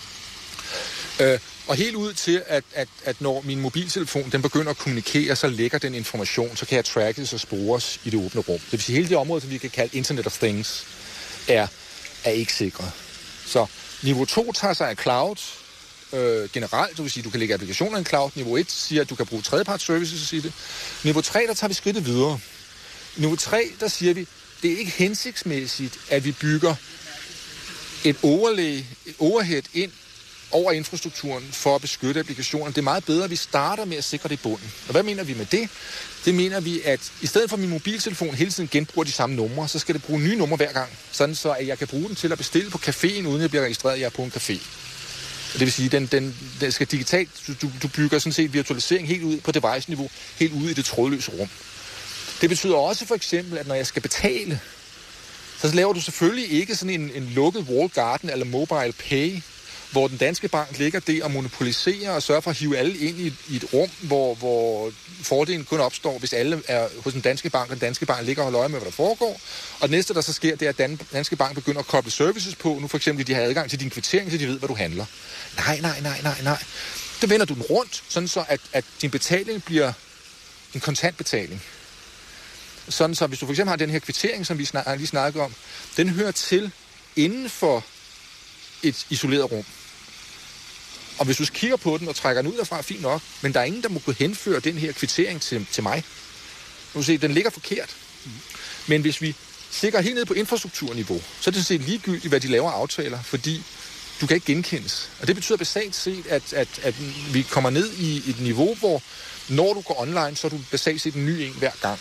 Og helt ud til, at når min mobiltelefon den begynder at kommunikere, så lægger den information, så kan jeg trackes og spores i det åbne rum. Det vil sige, hele det område, som vi kan kalde Internet of Things, er ikke sikret. Så niveau 2 tager sig af cloud, generelt, det vil sige, du kan lægge applikationer i en cloud. Niveau 1 siger, at du kan bruge tredjeparts services i det. Niveau 3, der tager vi skridtet videre. Niveau 3, der siger vi, det er ikke hensigtsmæssigt, at vi bygger et overhead ind over infrastrukturen for at beskytte applikationen. Det er meget bedre, at vi starter med at sikre det i bunden. Og hvad mener vi med det? Det mener vi, at i stedet for at min mobiltelefon hele tiden genbruger de samme numre, så skal det bruge nye numre hver gang. Sådan så, at jeg kan bruge den til at bestille på caféen, uden at jeg bliver registreret, at jeg er på en café. Det vil sige, den skal digitalt, du bygger sådan set virtualisering helt ud på device-niveau, helt ude i det trådløse rum. Det betyder også for eksempel, at når jeg skal betale, så laver du selvfølgelig ikke sådan en lukket walled garden eller mobile pay, hvor den danske bank ligger det og monopoliserer og sørger for at hive alle ind i et rum, hvor fordelen kun opstår, hvis alle er hos den danske bank, og den danske bank ligger og holder øje med, hvad der foregår. Og det næste, der så sker, det er, at den danske bank begynder at koble services på. Nu for eksempel, de har adgang til din kvittering, så de ved, hvad du handler. Nej. Det vender du den rundt, sådan så at din betaling bliver en kontantbetaling. Sådan så, hvis du for eksempel har den her kvittering, som vi lige snakkede om, den hører til inden for et isoleret rum. Og hvis du kigger på den og trækker den ud derfra, fint nok, men der er ingen, der må kunne henføre den her kvittering til mig. Du kan se, den ligger forkert. Men hvis vi sikrer helt ned på infrastrukturniveau, så er det sådan set ligegyldigt, hvad de laver aftaler, fordi du kan ikke genkendes. Og det betyder basalt set, at vi kommer ned i et niveau, hvor når du går online, så er du basalt set en ny en hver gang.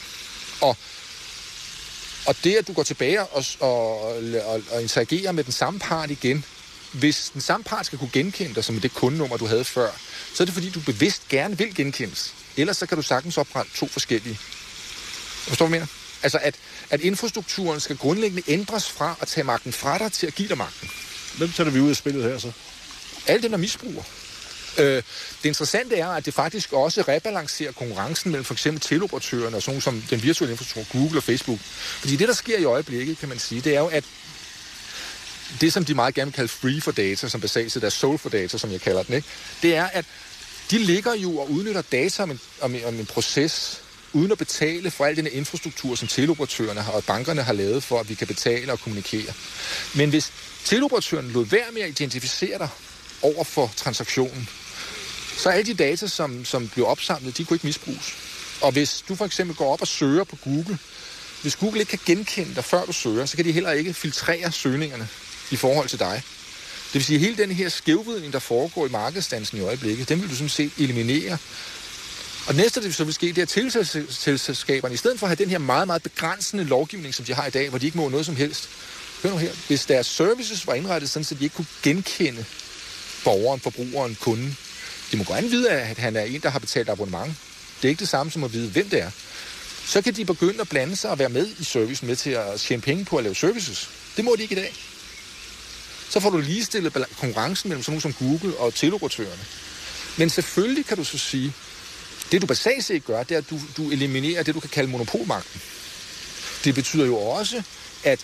Og det, at du går tilbage og interagerer med den samme part igen, hvis den samme part skal kunne genkende dig som det kundenummer, du havde før, så er det fordi, du bevidst gerne vil genkendes. Ellers så kan du sagtens oprette 2 forskellige. Forstår du, hvad jeg mener? Altså, at infrastrukturen skal grundlæggende ændres fra at tage magten fra dig til at give dig magten. Hvem sætter vi ud af spillet her så? Alle dem, der misbruger. Det interessante er, at det faktisk også rebalancerer konkurrencen mellem for eksempel teleoperatørerne og sådan som den virtuelle infrastruktur, Google og Facebook. Fordi det, der sker i øjeblikket, kan man sige, det er jo, at det, som de meget gerne vil kalde free for data, som basalt set er soul for data, som jeg kalder den, ikke? Det er, at de ligger jo og udnytter data om en proces, uden at betale for al den infrastruktur, som teleoperatørerne og bankerne har lavet for, at vi kan betale og kommunikere. Men hvis teleoperatøren lod være med at identificere dig over for transaktionen, så alle de data, som bliver opsamlet, de kunne ikke misbruges. Og hvis du for eksempel går op og søger på Google, hvis Google ikke kan genkende dig, før du søger, så kan de heller ikke filtrere søgningerne i forhold til dig. Det vil sige, at hele den her skævvridning, der foregår i markedsdansen i øjeblikket, den vil du sådan set eliminere. Og det næste, det så vil ske, det er teleselskaberne, i stedet for at have den her meget, meget begrænsende lovgivning, som de har i dag, hvor de ikke må noget som helst. Hør nu her. Hvis deres services var indrettet sådan, så de ikke kunne genkende borgeren, forbrugeren, kunden. De må godt vide, at han er en, der har betalt abonnement. Det er ikke det samme som at vide, hvem det er. Så kan de begynde at blande sig og være med i servicen, med til at tjene penge på at lave services. Det må de ikke i dag. Så får du ligestillet konkurrencen mellem sådan nogle som Google og teleoperatørerne. Men selvfølgelig kan du så sige, det du basalt set gør, det er, at du eliminerer det, du kan kalde monopolmagten. Det betyder jo også, at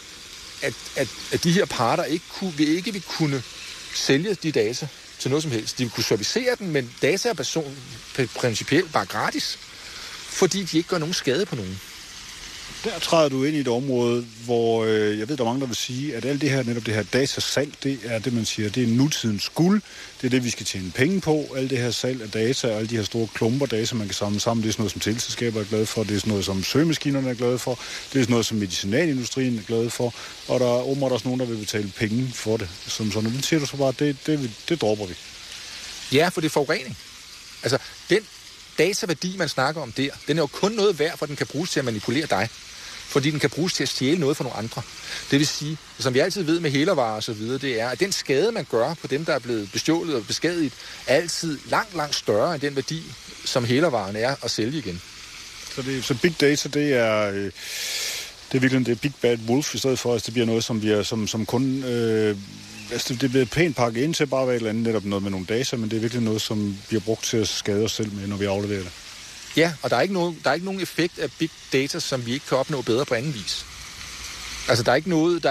de her parter ikke vil kunne sælge de data til noget som helst. De vil kunne servicere den, men data er principielt bare gratis, fordi de ikke gør nogen skade på nogen. Der træder du ind i et område, hvor jeg ved, der er mange, der vil sige, at alt det her, netop det her datasalg, det er det, man siger, det er nutidens guld. Det er det, vi skal tjene penge på. Alt det her salg af data og alle de her store klumper data, man kan samle sammen, det er sådan noget, som teleselskaber er glade for. Det er sådan noget, som søgemaskinerne er glade for. Det er sådan noget, som medicinalindustrien er glade for. Og der er åbenbart også nogen, der vil betale penge for det. Som sådan, det siger du så bare, det dropper vi. Ja, for det er forurening. Altså, den dataværdi, man snakker om der, den er jo kun noget værd, for den kan bruges til at manipulere dig. Fordi den kan bruges til at stjæle noget fra nogle andre. Det vil sige, som vi altid ved med hælervarer og så videre, det er, at den skade, man gør på dem, der er blevet bestjålet og beskadiget, er altid langt, langt større end den værdi, som hælervaren er at sælge igen. Så big data, det er virkelig det big bad wolf, i stedet for, at det bliver noget, som kun... det bliver pænt pakket ind til bare at være et eller andet, netop noget med nogle data, men det er virkelig noget, som bliver brugt til at skade os selv med, når vi afleverer det. Ja, og der er ikke nogen effekt af big data, som vi ikke kan opnå bedre på anden vis. Altså, der er ikke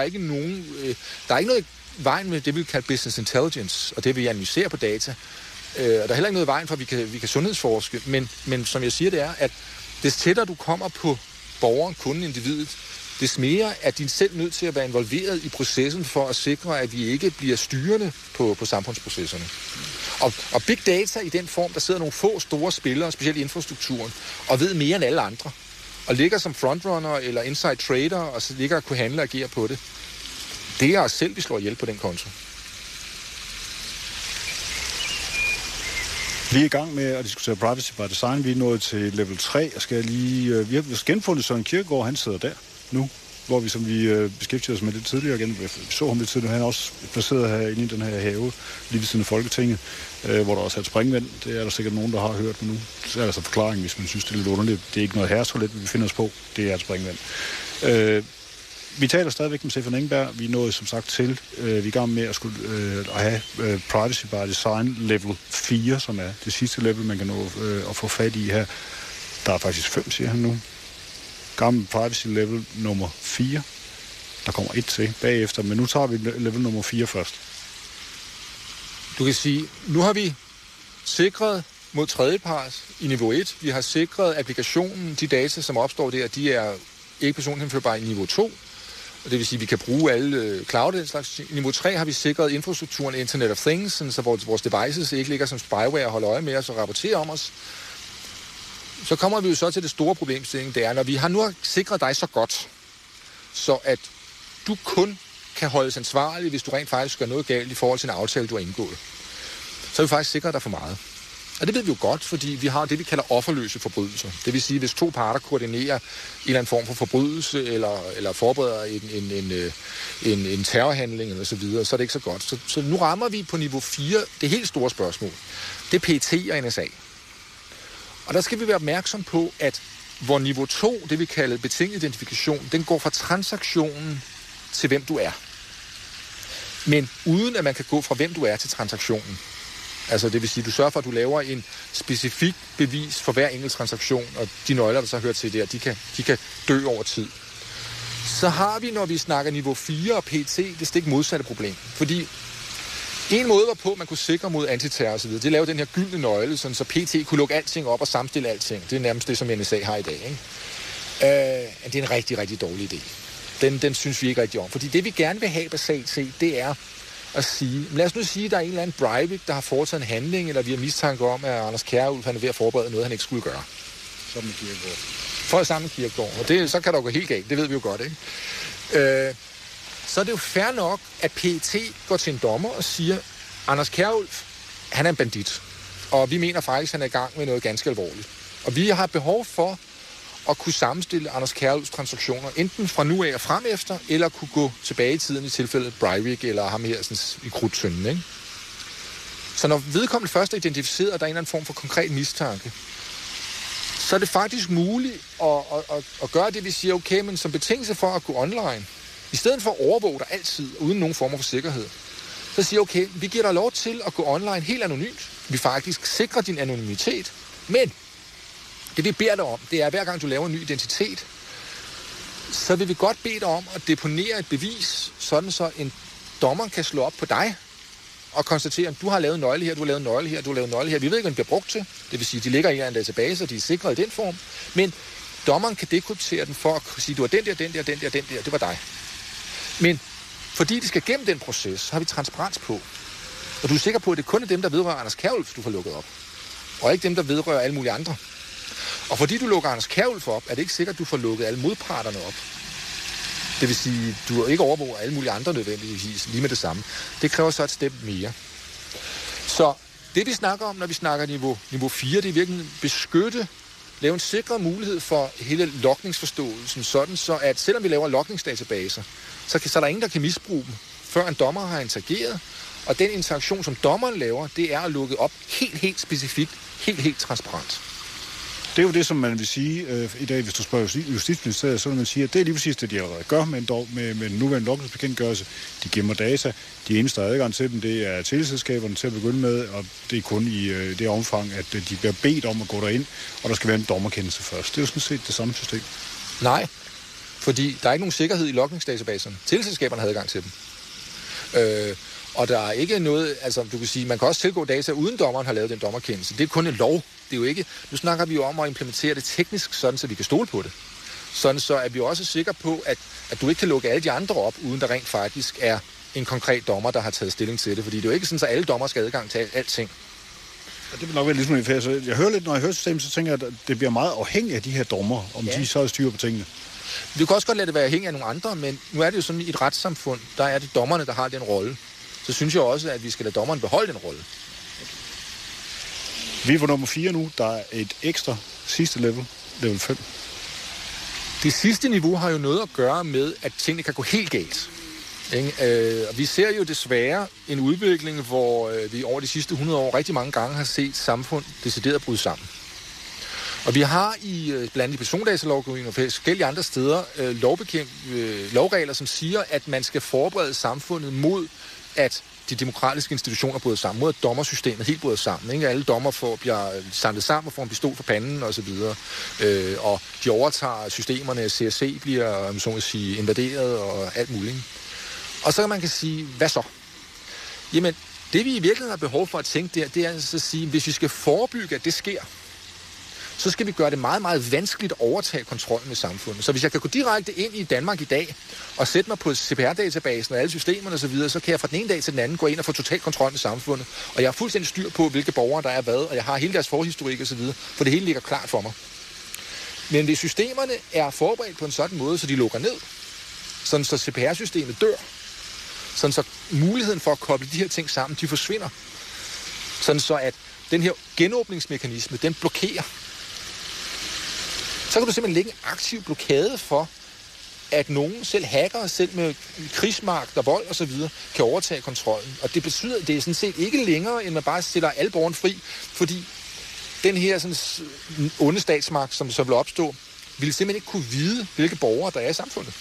noget i vejen med det, vi kalder business intelligence, og det vi analyserer på data. Og der er heller ikke noget i vejen for, at vi kan sundhedsforske, men som jeg siger, det er, at des tættere du kommer på borgeren, kunden, individet, des mere er din selv nødt til at være involveret i processen for at sikre, at vi ikke bliver styrende på samfundsprocesserne. Og big data i den form, der sidder nogle få store spillere, specielt i infrastrukturen, og ved mere end alle andre, og ligger som frontrunner eller inside trader, og så ligger og kunne handle og agere på det. Det er os selv, vi slår ihjel på den konto. Vi er i gang med at diskutere privacy by design. Vi er nået til level 3. Vi har genfundet Søren Kierkegaard, han sidder der nu, hvor vi beskæftiger os med det tidligere igen. Vi så ham lidt tidligere. Han er også placeret herinde i den her have, lige ved siden af Folketinget, hvor der også er et springvand. Det er der sikkert nogen, der har hørt, men nu så er der så forklaring, hvis man synes, det er lidt underligt. Det er ikke noget herretoilet, vi befinder os på. Det er et springvand. Vi taler stadigvæk med Stefan Engberg. Vi er nået som sagt til. Vi er i gang med at have privacy by design level 4, som er det sidste level, man kan nå at få fat i her. Der er faktisk 5, siger han nu. Gammel privacy level nummer 4. Der kommer 1 til bagefter, men nu tager vi level nummer 4 først. Du kan sige, nu har vi sikret mod tredjepart i niveau 1. Vi har sikret applikationen, de data, som opstår der, de er ikke personhenførbare i niveau 2. Og det vil sige, at vi kan bruge alle cloud og slags. I niveau 3 har vi sikret infrastrukturen Internet of Things, så vores devices ikke ligger som spyware og holder øje med os og rapporterer om os. Så kommer vi jo så til det store problemstilling, det er, når vi har nu sikret dig så godt, så at du kun kan holdes ansvarlig, hvis du rent faktisk gør noget galt i forhold til en aftale, du har indgået. Så har vi faktisk sikret dig for meget. Og det ved vi jo godt, fordi vi har det, vi kalder offerløse forbrydelser. Det vil sige, hvis 2 parter koordinerer en eller anden form for forbrydelse, eller forbereder en terrorhandling, eller så videre, så er det ikke så godt. Så nu rammer vi på niveau 4 det helt store spørgsmål. Det er PET og NSA. Og der skal vi være opmærksom på, at hvor niveau 2, det vi kalder betinget identifikation, den går fra transaktionen til hvem du er. Men uden at man kan gå fra hvem du er til transaktionen. Altså det vil sige, at du sørger for, at du laver en specifik bevis for hver enkelt transaktion, og de nøgler, der så hører til der, de kan dø over tid. Så har vi, når vi snakker niveau 4 og PET, det stik modsatte problem. Fordi en måde var på, at man kunne sikre mod antiterror og så videre. Det lavede den her gyldne nøgle, sådan, så PET kunne lukke alting op og sammenstille alting. Det er nærmest det, som NSA har i dag. Ikke? Det er en rigtig, rigtig dårlig idé. Den synes vi ikke rigtig om. Fordi det, vi gerne vil have basalt set, det er, at sige, lad os nu sige, at der er en eller anden Breivik, der har foretaget en handling, eller vi har mistanke om, at Anders Kjærulff er ved at forberede noget, han ikke skulle gøre. Sammen med Kierkegaard. For sammen med Kierkegaard. Og så kan der jo gå helt galt, det ved vi jo godt, ikke? Så er det jo fair nok, at PET går til en dommer og siger, Anders Kjærulff, han er en bandit. Og vi mener faktisk, at han er i gang med noget ganske alvorligt. Og vi har behov for at kunne sammenstille Anders Kjærulffs transaktioner, enten fra nu af og frem efter, eller kunne gå tilbage i tiden i tilfældet Breivik, eller ham her sådan, i Krudttønden, ikke? Så når vedkommende først er identificeret, og der er en eller anden form for konkret mistanke, så er det faktisk muligt at gøre det, vi siger, okay, men som betingelse for at gå online, i stedet for at overvåge dig altid, uden nogen former for sikkerhed, så siger okay, vi giver dig lov til at gå online helt anonymt. Vi faktisk sikrer din anonymitet, men det vi beder dig om, det er, at hver gang du laver en ny identitet, så vil vi godt bede dig om at deponere et bevis, sådan så en dommer kan slå op på dig og konstatere, at du har lavet nøgle her, du har lavet nøgle her, du har lavet nøgle her. Vi ved ikke, hvad den bliver brugt til. Det vil sige, at de ligger i en database, og de er sikret i den form. Men dommeren kan dekryptere den for at sige, du har den der, den der, den der, den der. Det var dig. Men fordi de skal gennem den proces, så har vi transparens på. Og du er sikker på, at det kun er dem, der vedrører Anders Kjærulff, du får lukket op. Og ikke dem, der vedrører alle mulige andre. Og fordi du lukker Anders Kjærulff op, er det ikke sikkert, at du får lukket alle modparterne op. Det vil sige, du ikke overvåger alle mulige andre nødvendigvis lige med det samme. Det kræver så et step mere. Så det, vi snakker om, når vi snakker niveau 4, det er virkelig beskytte, lave en sikret mulighed for hele logningsforståelsen, sådan så at selvom vi laver logningsdatabaser, så er der ingen, der kan misbruge dem, før en dommer har interageret. Og den interaktion, som dommeren laver, det er at lukke op helt specifikt, helt transparent. Det er jo det, som man vil sige i dag, hvis du spørger Justitsministeriet, så vil man sige, at det er lige præcis det, de allerede gør med den nuværende logningsbekendtgørelse. De gemmer data. De eneste, der er adgang til dem, det er teleselskaberne til at begynde med, og det er kun i det omfang, at de bliver bedt om at gå derind, og der skal være en dommerkendelse først. Det er jo sådan set det samme system. Nej, fordi der er ikke nogen sikkerhed i logningsdatabaserne. Teleselskaberne har adgang til dem. Og der er ikke noget, altså du kan sige, man kan også tilgå data, uden dommeren har lavet den dommerkendelse. Det er kun en lov. Det er jo ikke, nu snakker vi jo om at implementere det teknisk, sådan så vi kan stole på det. Sådan så er vi også sikre på, at du ikke kan lukke alle de andre op, uden der rent faktisk er en konkret dommer, der har taget stilling til det. Fordi det er jo ikke sådan, at alle dommer skal have adgang til alting. Og det vil nok være lidt sådan, så jeg hører lidt, når jeg hører systemet, så tænker jeg, at det bliver meget afhængigt af de her dommer, om de så styrer på tingene. Vi kan også godt lade det være afhængigt af nogle andre, men nu er det jo sådan, i et retssamfund, der er det dommerne, der har den rolle. Så synes jeg også, at vi skal lade dommeren beholde den rolle. Vi er på nummer 4 nu. Der er et ekstra sidste level 5. Det sidste niveau har jo noget at gøre med, at tingene kan gå helt galt. Vi ser jo desværre en udvikling, hvor vi over de sidste 100 år rigtig mange gange har set samfund decideret bryde sammen. Og vi har blandt andet i persondatalovgivningen og forskellige andre steder lovregler, som siger, at man skal forberede samfundet mod, at de demokratiske institutioner bryder sammen, mod at dommersystemet helt bryder sammen. Ikke? Alle dommer bliver samlet sammen og får en pistol for panden osv. Og de overtager systemerne, CSC bliver så at sige, invaderet og alt muligt. Og så kan man sige, hvad så? Jamen, det vi i virkeligheden har behov for at tænke der, det er altså at sige, hvis vi skal forebygge, at det sker, så skal vi gøre det meget, meget vanskeligt at overtage kontrollen med samfundet. Så hvis jeg kan gå direkte ind i Danmark i dag og sætte mig på CPR-databasen og alle systemerne osv., så kan jeg fra den ene dag til den anden gå ind og få total kontrol med samfundet. Og jeg har fuldstændig styr på, hvilke borgere der er hvad, og jeg har hele deres forhistorik osv., for det hele ligger klart for mig. Men hvis systemerne er forberedt på en sådan måde, så de lukker ned, sådan så CPR-systemet dør, sådan så muligheden for at koble de her ting sammen, de forsvinder, sådan så at den her genåbningsmekanisme, den blokerer, så kan du simpelthen lægge en aktiv blokade for, at nogen, selv hackere, selv med krigsmagt og vold osv., kan overtage kontrollen. Og det betyder, at det er sådan set ikke længere, end man bare sætter alle borgerne fri, fordi den her sådan, onde statsmagt, som så vil opstå, ville simpelthen ikke kunne vide, hvilke borgere der er i samfundet.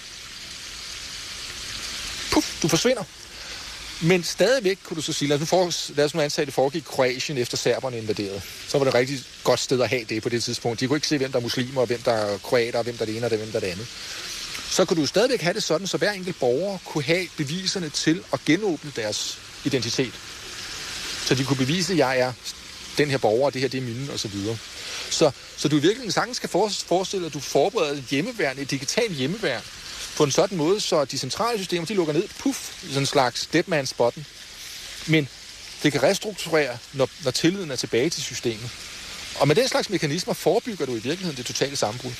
Puff, du forsvinder. Men stadigvæk kunne du så sige, lad os nu antage, at det foregik Kroatien efter serberne invaderede. Så var det et rigtig godt sted at have det på det tidspunkt. De kunne ikke se, hvem der er muslimer, og hvem der er kroater, og hvem der er det ene, og hvem der er det andet. Så kunne du stadigvæk have det sådan, så hver enkelt borger kunne have beviserne til at genåbne deres identitet. Så de kunne bevise, at jeg er den her borger, og det her det er mine, osv. Så du virkelig sagtens skal forestille, at du forbereder et hjemmeværn, et digitalt hjemmeværn, på en sådan måde, så de centrale systemer, de lukker ned, sådan en slags deadman-spotten. Men det kan restrukturere, når tilliden er tilbage til systemet. Og med den slags mekanismer forebygger du i virkeligheden det totale sammenbrud.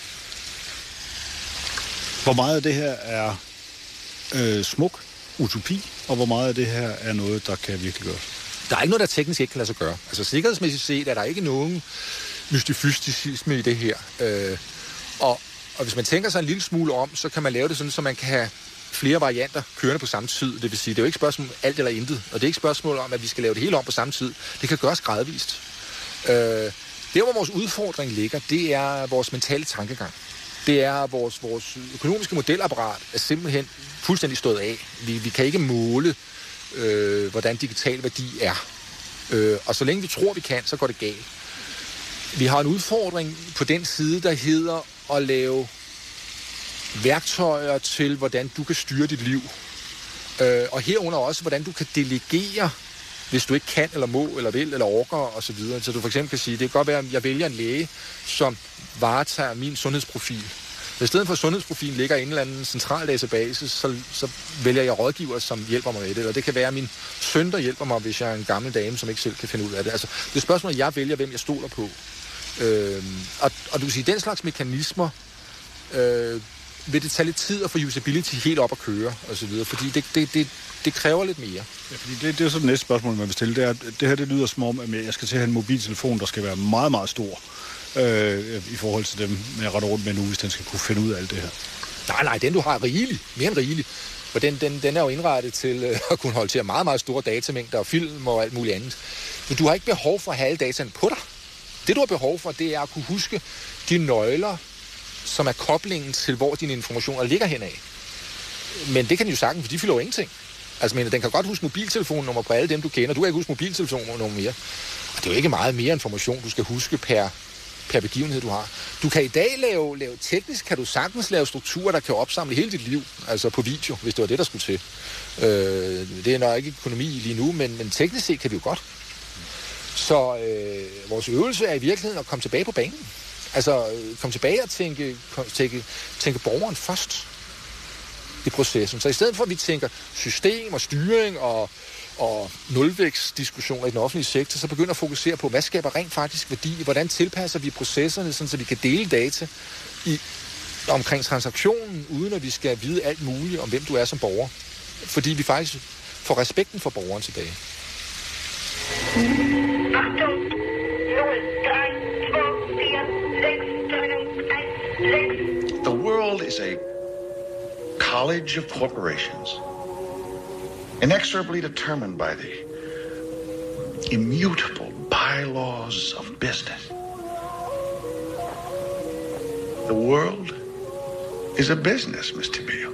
Hvor meget af det her er smuk utopi, og hvor meget af det her er noget, der kan virkelig gøres? Der er ikke noget, der teknisk ikke kan lade sig gøre. Altså sikkerhedsmæssigt set er der ikke nogen mystifystisme i det her. Og hvis man tænker sig en lille smule om, så kan man lave det sådan, så man kan have flere varianter kørende på samme tid. Det vil sige, det er jo ikke spørgsmål om alt eller intet, og det er ikke spørgsmål om, at vi skal lave det hele om på samme tid. Det kan gøres gradvist. Der, hvor vores udfordring ligger, det er vores mentale tankegang. Det er vores økonomiske modelapparat er simpelthen fuldstændig stået af. Vi kan ikke måle, hvordan digital værdi er. Og så længe vi tror, vi kan, så går det galt. Vi har en udfordring på den side, der hedder at lave værktøjer til, hvordan du kan styre dit liv. Og herunder også, hvordan du kan delegere, hvis du ikke kan, eller må, eller vil, eller orker, osv. Så du for eksempel kan sige, det kan godt være, at jeg vælger en læge, som varetager min sundhedsprofil. I stedet for, at sundhedsprofilen ligger i en eller anden central database, så vælger jeg rådgiver, som hjælper mig med det. Eller det kan være min søn, der hjælper mig, hvis jeg er en gammel dame, som ikke selv kan finde ud af det. Altså, det er spørgsmålet, at jeg vælger, hvem jeg stoler på. Og du kan sige, den slags mekanismer vil det tage lidt tid at få usability helt op at køre, og så videre, fordi det kræver lidt mere. Ja, fordi det er så det næste spørgsmål, man vil stille. Det her lyder som om, at jeg skal til at have en mobiltelefon, der skal være meget, meget stor i forhold til dem, jeg retter rundt med nu, hvis den skal kunne finde ud af alt det her. Nej, den du har rigelig, mere end rigelig. For den er jo indrettet til at kunne holde til meget, meget store datamængder og film og alt muligt andet. Men du har ikke behov for at have alle dataen på dig. Det, du har behov for, det er at kunne huske de nøgler, som er koblingen til, hvor dine informationer ligger henad. Men det kan den jo sagtens, for de fylder jo ingenting. Altså, den kan godt huske mobiltelefonnummer på alle dem, du kender. Du kan ikke huske mobiltelefonnummer mere. Og det er jo ikke meget mere information, du skal huske per begivenhed, du har. Du kan i dag lave teknisk, kan du sagtens lave strukturer, der kan opsamle hele dit liv, altså på video, hvis det var det, der skulle til. Det er nok ikke økonomi lige nu, men teknisk set kan vi jo godt. Så vores øvelse er i virkeligheden at komme tilbage på banen. Altså komme tilbage og tænke borgeren først i processen. Så i stedet for, at vi tænker system og styring og nulvækstdiskussioner i den offentlige sektor, så begynder at fokusere på, hvad skaber rent faktisk værdi, hvordan tilpasser vi processerne, sådan, så vi kan dele data omkring transaktionen, uden at vi skal vide alt muligt om, hvem du er som borger. Fordi vi faktisk får respekten for borgeren tilbage. The world is a college of corporations, inexorably determined by the immutable bylaws of business. The world is a business, Mr. Beale.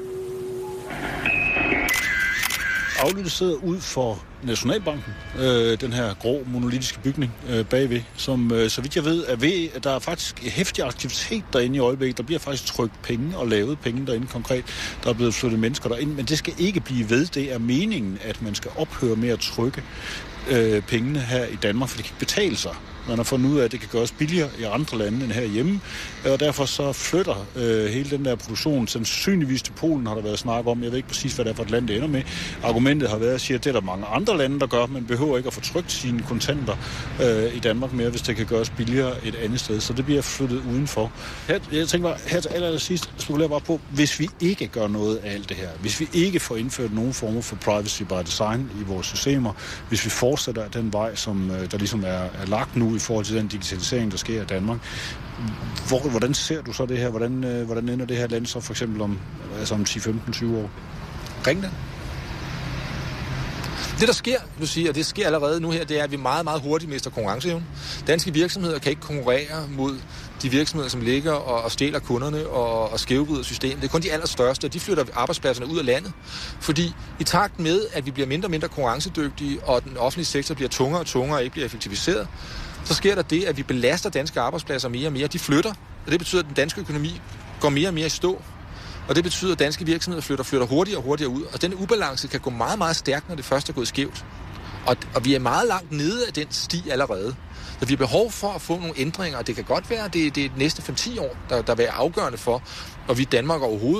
Aflyttet sidder ud for Nationalbanken, den her grå monolitiske bygning bagved, som så vidt jeg ved er ved, at der er faktisk heftig aktivitet derinde i øjeblikket. Der bliver faktisk trykt penge og lavet penge derinde konkret. Der er blevet flyttet mennesker derind, men det skal ikke blive ved. Det er meningen, at man skal ophøre med at trykke pengene her i Danmark, for det kan ikke betale sig. Man har fundet ud af, at det kan gøres billigere i andre lande end herhjemme, og derfor så flytter hele den der produktion sandsynligvis til Polen, har der været snak om. Jeg ved ikke præcis, hvad det er for et land, det ender med. Argumentet har været at sige, at det er der mange andre lande, der gør. Man behøver ikke at få trykt sine kontanter i Danmark mere, hvis det kan gøres billigere et andet sted. Så det bliver flyttet udenfor. Jeg tænker bare, her til allersidst spekulerer bare på, hvis vi ikke gør noget af alt det her, hvis vi ikke får indført nogen former for privacy by design i vores systemer, hvis vi fortsætter den vej, som der ligesom er lagt nu i forhold til den digitalisering, der sker i Danmark. Hvordan ser du så det her? Hvordan ender det her land så for eksempel om 10, 15, 20 år? Ring den. Det, der sker, du siger, og det sker allerede nu her, det er, at vi meget, meget hurtigt mister konkurrenceevne. Danske virksomheder kan ikke konkurrere mod de virksomheder, som ligger og stjæler kunderne og skævvrider systemet. Det er kun de allerstørste, og de flytter arbejdspladserne ud af landet. Fordi i takt med, at vi bliver mindre og mindre konkurrencedygtige, og den offentlige sektor bliver tungere og tungere og ikke bliver effektiviseret, så sker der det, at vi belaster danske arbejdspladser mere og mere. De flytter, og det betyder, at den danske økonomi går mere og mere i stå. Og det betyder, at danske virksomheder flytter hurtigere og hurtigere ud. Og den ubalance kan gå meget, meget stærkt, når det først er gået skævt. Og vi er meget langt nede af den sti allerede. Så vi har behov for at få nogle ændringer, og det kan godt være, at det er de næste 5-10 år, der vil være afgørende for, og vi i Danmark overhovedet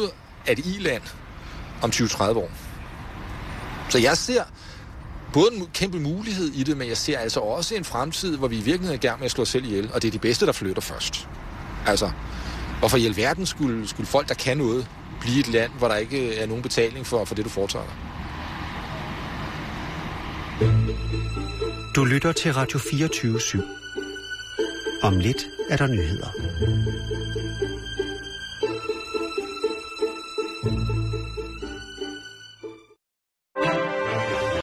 af et i-land om 20-30 år. Så jeg ser både en kæmpe mulighed i det, men jeg ser altså også en fremtid, hvor vi i virkeligheden er i gang med at slå os selv ihjel, og det er de bedste, der flytter først. Altså, hvorfor i alverden skulle folk, der kan noget, blive et land, hvor der ikke er nogen betaling for det, du foretager dig? Du lytter til Radio 24/7. Om lidt er der nyheder.